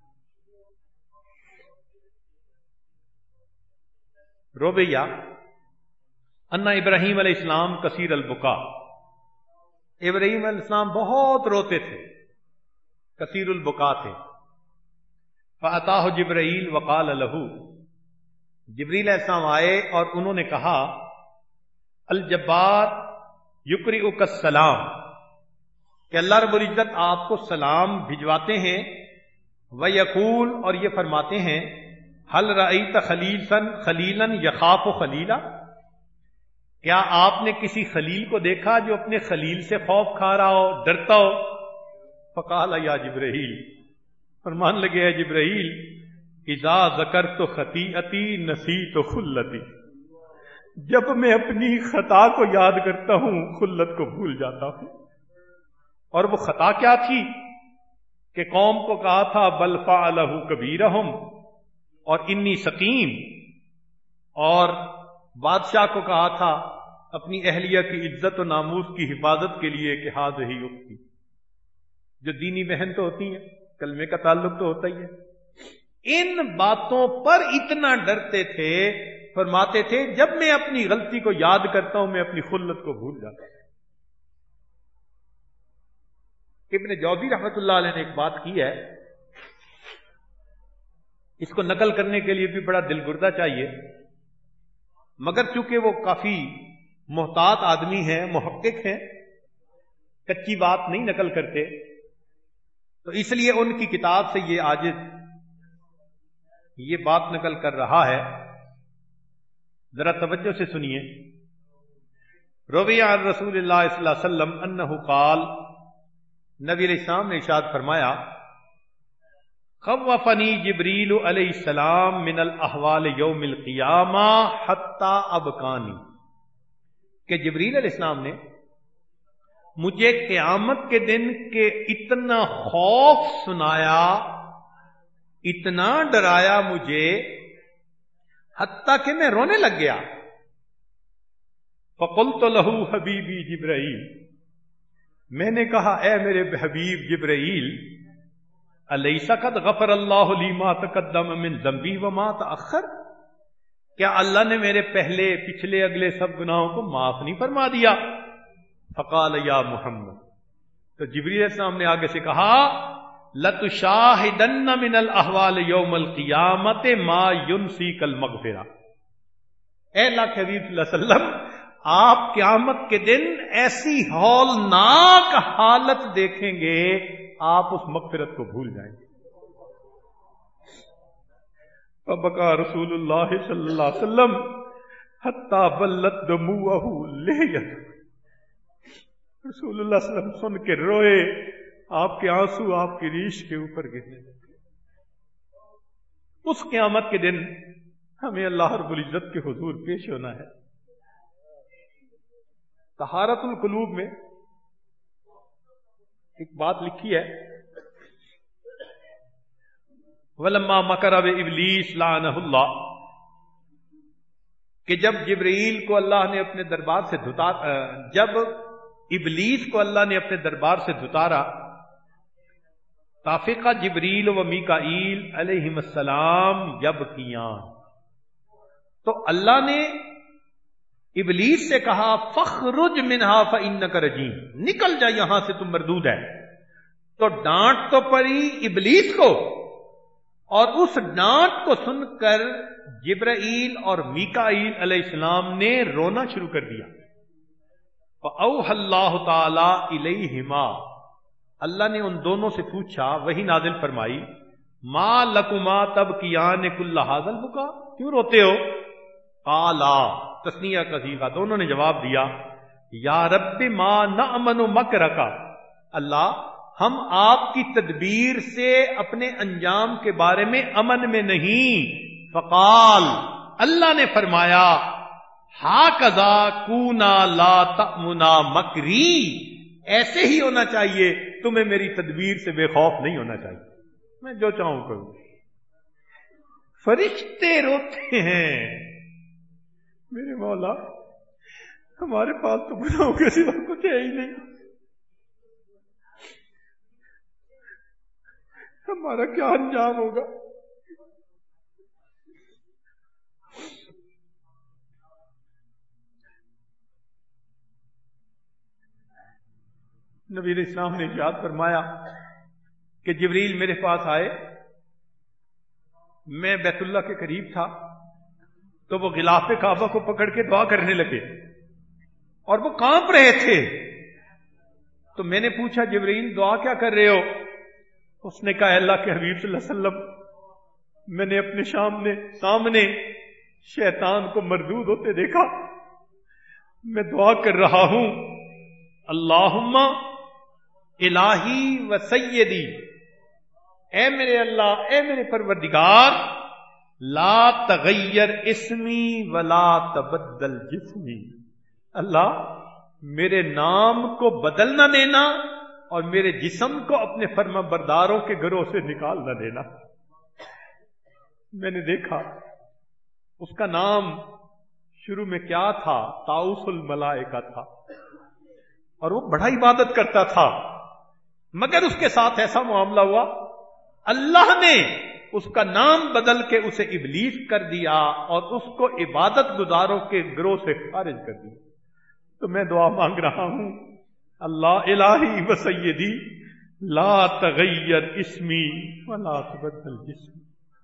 Speaker 3: روبیہ انا ابراہیم علیہ السلام کثیر البکا، ابراہیم علیہ السلام بہت روتے تھے، کثیر البکا تھے۔ فَأَتَاهُ جبرائیل وقال له، جبریل علیہ السلام آئے اور انہوں نے کہا الجبار یقرئک السلام، کہ اللہ رب العزت آپ کو سلام بھجواتے ہیں، ویقول، اور یہ فرماتے ہیں هل رأیت خلیلا خلیلا یخاف خلیلا، کیا آپ نے کسی خلیل کو دیکھا جو اپنے خلیل سے خوف کھا رہا ہو، ڈرتا ہو؟ فقال یا جبرائیل، فرمان لگے ہے جبرائیل اذا ذکرت خطیئتی نسیت خلتی، جب میں اپنی خطا کو یاد کرتا ہوں خلت کو بھول جاتا ہوں۔ اور وہ خطا کیا تھی کہ قوم کو کہا تھا بل فعلہ کبیرہم، اور انی سقیم، اور بادشاہ کو کہا تھا اپنی اہلیہ کی عزت و ناموس کی حفاظت کے لیے کہ ہذہ اختی، جو دینی بہن تو ہوتی ہیں، کلمے کا تعلق تو ہوتا ہی ہے۔ ان باتوں پر اتنا ڈرتے تھے، فرماتے تھے جب میں اپنی غلطی کو یاد کرتا ہوں میں اپنی خلت کو بھول جاتا ہوں۔ ابن جوزی رحمت اللہ علیہ نے ایک بات کی ہے، اس کو نقل کرنے کے لیے بھی بڑا دلگردہ چاہیے، مگر چونکہ وہ کافی محتاط آدمی ہیں، محقق ہیں، کچی بات نہیں نقل کرتے، تو اس لیے ان کی کتاب سے یہ عاجز یہ بات نقل کر رہا ہے۔ ذرا توجہ سے سنیے۔ روی عن رسول اللہ صلی اللہ علیہ وسلم انہ قال، نبی علیہ السلام نے ارشاد فرمایا خوفنی جبریل علیہ السلام من الاحوال یوم القیامہ حتی ابکانی، کہ جبریل علیہ السلام نے مجھے قیامت کے دن کے اتنا خوف سنایا، اتنا ڈرایا مجھے حتیٰ کہ میں رونے لگ گیا. فقلت له حبیبی جبرائیل، میں نے کہا اے میرے حبیب جبرائیل، الیس قد غفر اللہ لی ما تقدم من ذنبی وما تأخر، کیا اللہ نے میرے پہلے پچھلے اگلے سب گناہوں کو معاف نہیں فرما دیا؟ فقال یا محمد، تو جبریل علیہ السلام نے آگے سے کہا لَتُشَاهِدَنَّ مِنَ الْأَحْوَالِ يَوْمَ الْقِيَامَةِ مَا يُنْسِيكَ الْمَغْفِرَةِ، اے اللہ کے حبیب صلی اللہ علیہ وسلم، آپ قیامت کے دن ایسی ہولناک حالت دیکھیں گے آپ اس مغفرت کو بھول جائیں گے. فبکا رسول اللہ صلی اللہ علیہ وسلم حتی بلت دموعہ لیت، رسول اللہ صلی اللہ علیہ وسلم سن کے روئے، آپ کے آنسو آپ کی ریش کے اوپر گرے. اس قیامت کے دن ہمیں اللہ رب العزت کے حضور پیش ہونا ہے. طہارت القلوب میں ایک بات لکھی ہے، وَلَمَّا مَكَرَ بِإِبْلِيسَ لَعَنَهُ اللَّهُ، کہ جب جبرائیل کو اللہ نے اپنے دربار سے دھتارا، جب ابلیس کو اللہ نے اپنے دربار سے دھتارا، طافقہ جبریل و میکائیل علیہم السلام یبکیان، تو اللہ نے ابلیس سے کہا فخرج منہا فإنک رجیم، نکل جا یہاں سے، تم مردود ہے. تو ڈانٹ تو پڑی ابلیس کو، اور اس ڈانٹ کو سن کر جبرائیل اور میکائیل علیہ السلام نے رونا شروع کر دیا. فأوحى اللہ تعالی الیہما، اللہ نے ان دونوں سے پوچھا، وہی نازل فرمائی، ما لکما تبکیان کل ھذا البکا، کیوں روتے ہو؟ قالا، تثنیہ کا صیغہ، دونوں نے جواب دیا، یا رب ما نأمن مکرک، اللہ ہم آپ کی تدبیر سے اپنے انجام کے بارے میں امن میں نہیں. فقال، اللہ نے فرمایا، ھاکذا کونا لا تأمنا مکری، ایسے ہی ہونا چاہیے، تمہیں میری تدبیر سے بے خوف نہیں ہونا چاہیے، میں جو چاہوں کروں. فرشتے روتے ہیں، میرے مولا ہمارے پاس تو گناہوں کے سوا کچھ ہے ہی نہیں، ہمارا کیا انجام ہوگا؟ نبی علیہ السلام نے ارشاد فرمایا کہ جبریل میرے پاس آئے، میں بیت اللہ کے قریب تھا، تو وہ غلاف کعبہ کو پکڑ کے دعا کرنے لگے اور وہ کانپ رہے تھے. تو میں نے پوچھا جبریل دعا کیا کر رہے ہو؟ اس نے کہا اللہ کے حبیب صلی اللہ علیہ وسلم، میں نے اپنے سامنے سامنے شیطان کو مردود ہوتے دیکھا، میں دعا کر رہا ہوں، اللہم الہی و سیدی، اے میرے اللہ، اے میرے پروردگار، لا تغیر اسمی ولا تبدل جسمی، اللہ میرے نام کو بدل نہ دینا اور میرے جسم کو اپنے فرما برداروں کے گھروں سے نکال نہ دینا. میں نے دیکھا اس کا نام شروع میں کیا تھا؟ طاؤس الملائکہ تھا، اور وہ بڑا عبادت کرتا تھا، مگر اس کے ساتھ ایسا معاملہ ہوا، اللہ نے اس کا نام بدل کے اسے ابلیس کر دیا اور اس کو عبادت گزاروں کے گروہ سے خارج کر دیا. تو میں دعا مانگ رہا ہوں، اللہ الہی و سیدی لا تغیر اسمی ولا تبدل جسمی.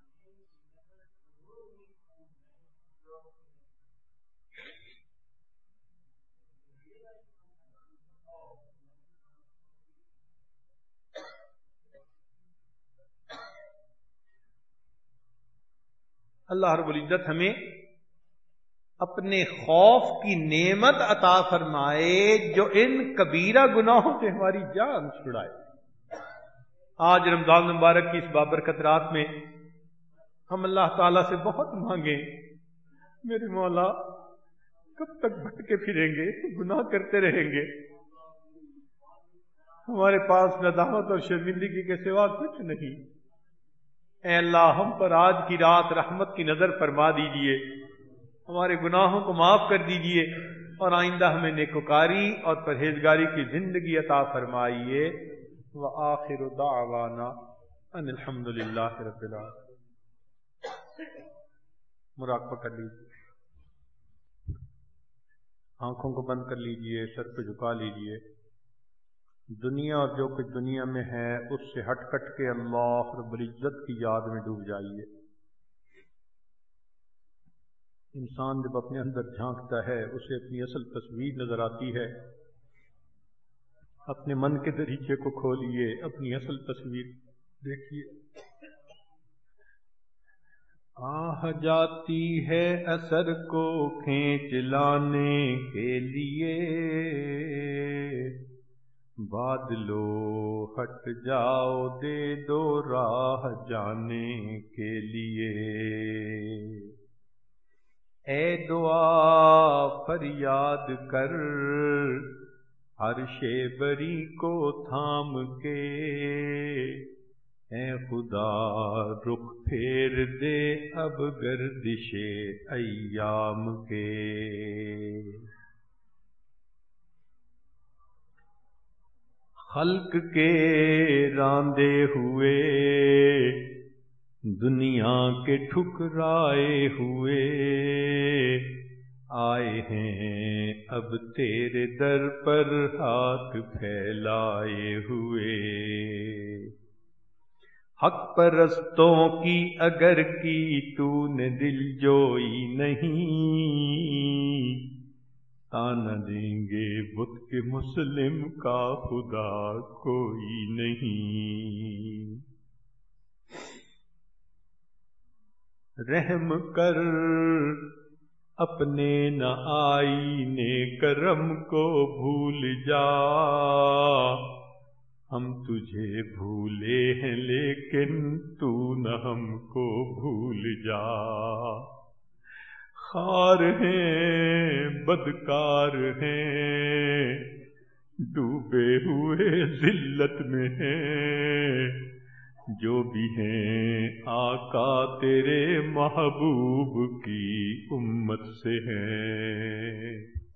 Speaker 3: اللہ رب العزت ہمیں اپنے خوف کی نعمت عطا فرمائے جو ان کبیرہ گناہوں سے ہماری جان چھڑائے. آج رمضان مبارک کی اس بابرکت رات میں ہم اللہ تعالیٰ سے بہت مانگیں، میرے مولا کب تک بھٹکے پھریں گے، گناہ کرتے رہیں گے، ہمارے پاس ندامت اور شرمندگی کے سوا کچھ نہیں. اے اللہ ہم پر آج کی رات رحمت کی نظر فرما دیجئے، ہمارے گناہوں کو معاف کر دیجئے اور آئندہ ہمیں نیکوکاری اور پرہیزگاری کی زندگی عطا فرمائیے۔ وآخر دعوانا ان الحمد للہ رب العالمین۔ مراقبہ کر لیجیے، آنکھوں کو بند کر لیجیے، سر پہ جھکا لیجیے۔ دنیا اور جو کچھ دنیا میں ہے اس سے ہٹ کٹ کے اللہ رب العزت کی یاد میں ڈوب جائیے۔ انسان جب اپنے اندر جھانکتا ہے اسے اپنی اصل تصویر نظر آتی ہے۔ اپنے من کے دریچے کو کھولیے، اپنی اصل تصویر دیکھیے۔ آہ جاتی ہے اثر کو کھینچ لانے کے لیے، بادلو ہٹ جاؤ دے دو راہ جانے کے لیے۔ اے دعا فریاد کر ہر شیبری کو تھام کے، اے خدا رخ پھیر دے اب گردش ایام کے۔ خلق کے راندے ہوئے دنیا کے ٹھکرائے ہوئے، آئے ہیں اب تیرے در پر ہاتھ پھیلائے ہوئے۔ حق پرستوں کی اگر کی تو نے دل جوئی نہیں، تانا دیں گے بت کے مسلم کا خدا کوئی نہیں۔ رحم کر اپنے نہ آئینے کرم کو بھول جا، ہم تجھے بھولے ہیں لیکن تو نہ ہم کو بھول جا۔ خار ہیں بدکار ہیں ڈوبے ہوئے ذلت میں ہیں، جو بھی ہیں آقا تیرے محبوب کی امت سے ہیں۔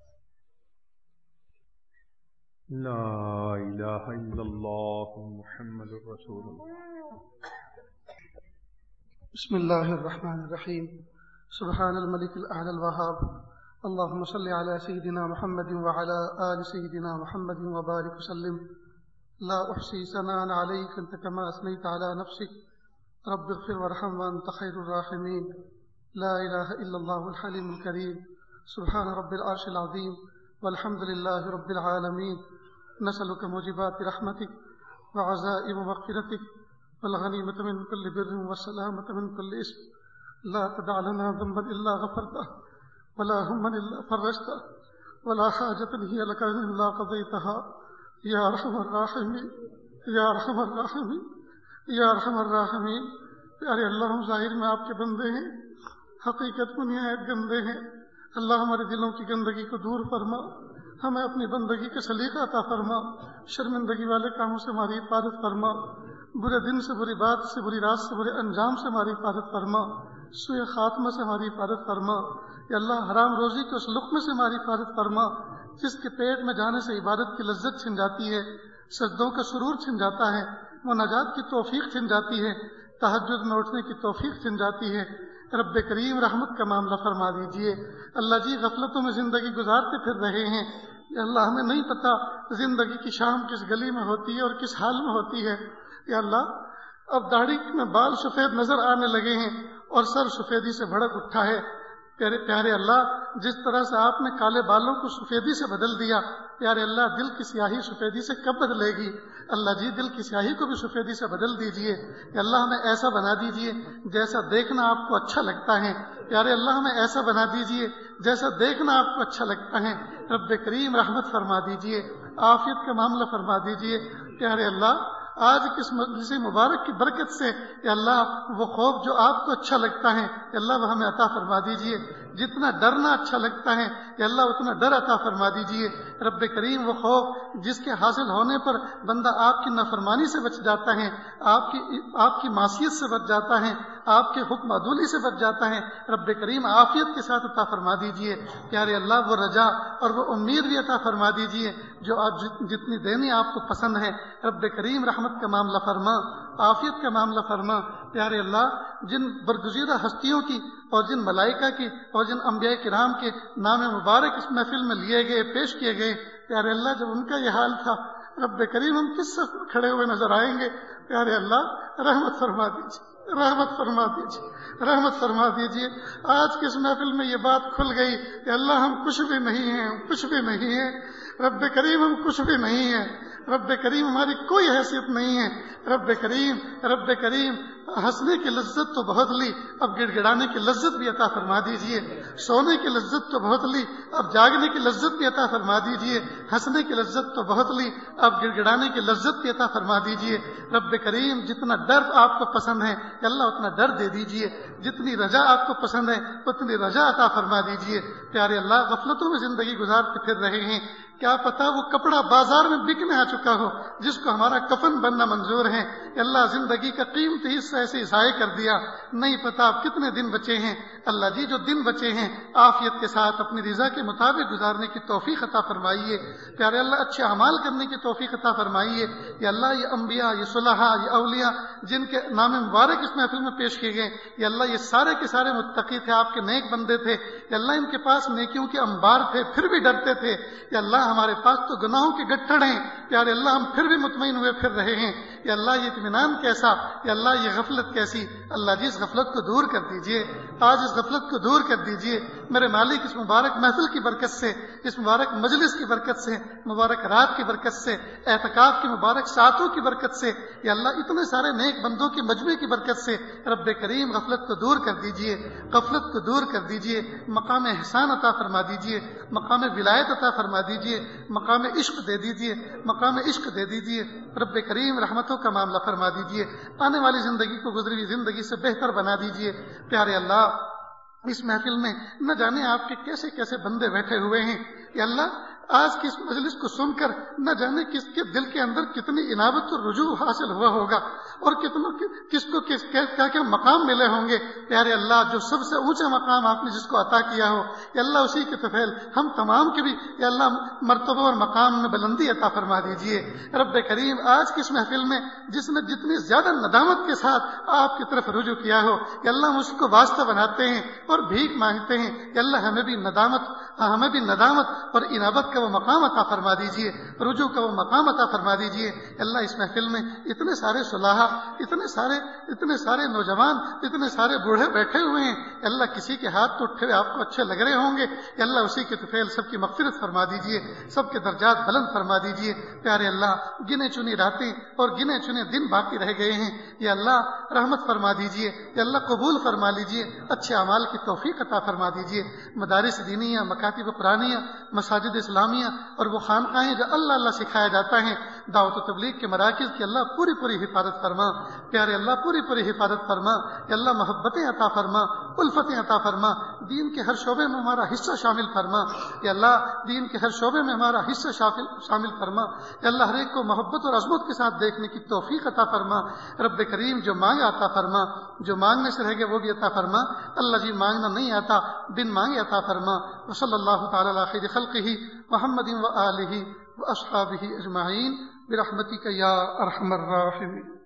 Speaker 3: لا الہ الا اللہ محمد رسول اللہ۔
Speaker 4: بسم اللہ الرحمن الرحیم۔ سبحان الملک الاعلی الوہاب، اللہم صلی علی سیدنا محمد وعلی آل سیدنا محمد وبارک وسلم۔ لا احصی ثناء علیک انت کما اثنیت علی نفسک، رب اغفر وارحم وانت خیر الراحمین۔ لا الہ الا اللہ الحلیم الکریم، سبحان رب العرش العظیم والحمد للہ رب العالمین۔ نسألک موجبات رحمتک وعزائم مغفرتک والغنیمۃ من کل بر والسلامۃ من کل اسم۔ لا تدع لنا ذنبا الا غفرته ولا هما الا فرجته ولا حاجة هي لك الا قضيتها یا ارحم الراحمین یا ارحم الراحمین یا ارحم الراحمین۔ پیارے اللہ، ہم ظاہر میں آپ کے بندے ہیں، حقیقت میں نہایت گندے ہیں۔ اللہ ہمارے دلوں کی گندگی کو دور فرما، ہمیں اپنی بندگی کا سلیقہ عطا فرما، شرمندگی والے کاموں سے ہماری حفاظت فرما، برے دن سے، بری بات سے، بری رات سے، برے انجام سے ہماری حفاظت فرما، سوء خاتمہ سے ہماری حفاظت فرما۔ یا اللہ، حرام روزی کے اس لقمے سے ہماری حفاظت فرما جس کے پیٹ میں جانے سے عبادت کی لذت چھن جاتی ہے، سجدوں کا سرور چھن جاتا ہے، مناجات کی توفیق چھن جاتی ہے، تہجد میں اٹھنے کی توفیق چھن جاتی ہے۔ رب کریم رحمت کا معاملہ فرما دیجئے۔ اللہ جی، غفلتوں میں زندگی گزارتے پھر رہے ہیں، یا اللہ ہمیں نہیں پتہ زندگی کی شام کس گلی میں ہوتی ہے اور کس حال میں ہوتی ہے۔ یا اللہ، اب داڑھی میں بال سفید نظر آنے لگے ہیں اور سر سفیدی سے بھڑک اٹھا ہے۔ پیارے پیارے اللہ، جس طرح سے آپ نے کالے بالوں کو سفیدی سے بدل دیا، پیارے اللہ دل کی سیاہی سفیدی سے کب بدلے گی؟ اللہ جی، دل کی سیاہی کو بھی سفیدی سے بدل دیجئے۔ کہ اللہ ہمیں ایسا بنا دیجئے جیسا دیکھنا آپ کو اچھا لگتا ہے۔ پیارے اللہ ہمیں ایسا بنا دیجئے جیسا دیکھنا آپ کو اچھا لگتا ہے۔ رب کریم رحمت فرما دیجئے، عافیت کا معاملہ فرما دیجئے۔ پیارے اللہ، آج کس مجلس مبارک کی برکت سے یا اللہ وہ خوف جو آپ کو اچھا لگتا ہے یا اللہ وہ ہمیں عطا فرما دیجئے۔ جتنا ڈرنا اچھا لگتا ہے یا اللہ اتنا ڈر عطا فرما دیجیے رب کریم۔ وہ خوف جس کے حاصل ہونے پر بندہ آپ کی نافرمانی سے بچ جاتا ہے، آپ کی آپ کی معصیت سے بچ جاتا ہے، آپ کے حکم عدولی سے بچ جاتا ہے، رب کریم عافیت کے ساتھ عطا فرما دیجیے پیارے اللہ۔ وہ رجا اور وہ امید بھی عطا فرما دیجیے جو آپ جتنی دینی آپ کو پسند ہے رب کریم۔ رحمت کا معاملہ فرما، عافیت کا معاملہ فرما پیارے اللہ۔ جن برگزیدہ ہستیوں کی اور جن ملائکہ کی اور جن انبیاء کرام کے نام مبارک اس محفل میں لیے گئے، پیش کیے گئے پیارے اللہ، جب ان کا یہ حال تھا رب کریم ہم کس صف میں کھڑے ہوئے نظر آئیں گے پیارے اللہ؟ رحمت فرما دیجیے، رحمت فرما دیجیے، رحمت فرما دیجیے۔ آج کی اس محفل میں یہ بات کھل گئی کہ اللہ ہم کچھ بھی نہیں ہیں، کچھ بھی نہیں ہیں رب کریم، ہم کچھ بھی نہیں ہیں رب کریم، ہماری کوئی حیثیت نہیں ہے رب کریم۔ رب کریم ہنسنے کی لذت تو بہت لی، اب گڑ گڑانے کی لذت بھی عطا فرما دیجیے۔ سونے کی لذت تو بہت لی، اب جاگنے کی لذت بھی عطا فرما دیجیے۔ ہنسنے کی لذت تو بہت لی، اب گڑ گڑانے کی لذت بھی عطا فرما دیجیے رب کریم۔ جتنا ڈر آپ کو پسند ہے اللہ اتنا ڈر دے دیجیے، جتنی رجا آپ کو پسند ہے اتنی رجا عطا فرما دیجیے پیارے اللہ۔ غفلتوں میں زندگی گزارتے پھر رہے ہیں، کیا پتا وہ کپڑا بازار میں بکنے آ چکا ہو جس کو ہمارا کفن بننا منظور ہے اللہ۔ زندگی کا قیمتی حصہ ایسے ضائع کر دیا، نہیں پتا اب کتنے دن بچے ہیں اللہ جی۔ جو دن بچے ہیں عافیت کے ساتھ اپنی رضا کے مطابق گزارنے کی توفیق عطا فرمائیے پیارے اللہ، اچھے اعمال کرنے کی توفیق عطا فرمائیے یا اللہ۔ یہ انبیاء، یہ صلحاء، یہ اولیاء جن کے نام مبارک اس محفل میں پیش کیے گئے یا اللہ، یہ سارے کے سارے متقی تھے، آپ کے نیک بندے تھے یا اللہ۔ ان کے پاس نیکیوں کے انبار تھے پھر بھی ڈرتے تھے یا اللہ۔ ہمارے پاس تو گناہوں کے گٹھڑ ہیں پیارے اللہ، ہم پھر بھی مطمئن ہوئے پھر رہے ہیں یا اللہ۔ یہ اطمینان کیسا یا اللہ، یہ غفلت کیسی اللہ جی۔ اس غفلت کو دور کر دیجئے، آج اس غفلت کو دور کر دیجئے میرے مالک۔ اس مبارک محفل کی برکت سے، اس مبارک مجلس کی برکت سے، مبارک رات کی برکت سے، اعتکاف کی مبارک ساعتوں کی برکت سے یا اللہ، اتنے سارے نیک بندوں کی مجمع کی برکت سے رب کریم غفلت کو دور کر دیجئے، غفلت کو دور کر دیجئے۔ مقام احسان عطا فرما دیجئے، مقام ولایت عطا فرما دیجئے، مقام عشق دے دیجئے، مقام عشق دے دیجئے رب کریم۔ رحمتوں کا معاملہ فرما دیجئے، آنے والی زندگی کو گزری ہوئی زندگی سے بہتر بنا دیجئے پیارے اللہ۔ اس محفل میں نہ جانے آپ کے کیسے کیسے بندے بیٹھے ہوئے ہیں یا اللہ۔ آج کی اس مجلس کو سن کر نہ جانے کس کے دل کے اندر کتنی انابت اور رجوع حاصل ہوا ہوگا اور کتنوں کس کو کس کیا کیا مقام ملے ہوں گے پیارے اللہ۔ جو سب سے اونچا مقام آپ نے جس کو عطا کیا ہو یا اللہ، اسی کے طفیل ہم تمام کے بھی یا اللہ مرتبہ اور مقام میں بلندی عطا فرما دیجئے رب کریم۔ آج کی اس محفل میں جس نے جتنی زیادہ ندامت کے ساتھ آپ کی طرف رجوع کیا ہو یا اللہ، ہم اس کو واسطہ بناتے ہیں اور بھیک مانگتے ہیں یا اللہ، ہمیں بھی ندامت ہمیں بھی ندامت اور انابت کا وہ مقام عطا فرما دیجئے، رجوع کا وہ مقام عطا فرما دیجئے اللہ۔ اس محفل میں اتنے سارے صلاحہ، اتنے سارے اتنے سارے نوجوان، اتنے سارے بوڑھے بیٹھے ہوئے ہیں اللہ۔ کسی کے ہاتھ تو اٹھے ہوئے آپ کو اچھے لگ رہے ہوں گے یا اللہ، اسی کے طفیل سب کی مغفرت فرما دیجئے، سب کے درجات بلند فرما دیجئے پیارے اللہ۔ گنے چنی راتیں اور گنے چنے دن باقی رہ گئے ہیں یا اللہ، رحمت فرما دیجئے یا اللہ، قبول فرما لیجئے، اچھے اعمال کی توفیق عطا فرما دیجئے۔ مدارس دینیہ، مکاتب قرآنیہ، مساجد اسلامیہ اور وہ خانقاہیں جو اللہ اللہ سکھایا جاتا ہے، دعوت و تبلیغ کے مراکز کی اللہ پوری پوری حفاظت فرما پیارے اللہ، پوری پوری حفاظت فرما یا اللہ۔ محبتیں عطا فرما، الفتیں عطا فرما، دین کے ہر شعبے میں ہمارا حصہ شامل فرما یا اللہ۔ دین کے ہر شعبے میں ہمارا حصہ شامل فرما یا اللہ۔ ہر ایک کو محبت اور عظمت کے ساتھ دیکھنے کی توفیق عطا فرما رب کریم۔ جو مانگے عطا فرما، جو مانگنے سے رہ گئے وہ بھی عطا فرما اللہ جی۔ مانگنا نہیں آتا، بن مانگے عطا فرما۔ وصلی اللہ تعالی علی خیر خلقہ محمد و آلہ و اصحابہ اجمعین برحمتک یا ارحم الراحمین۔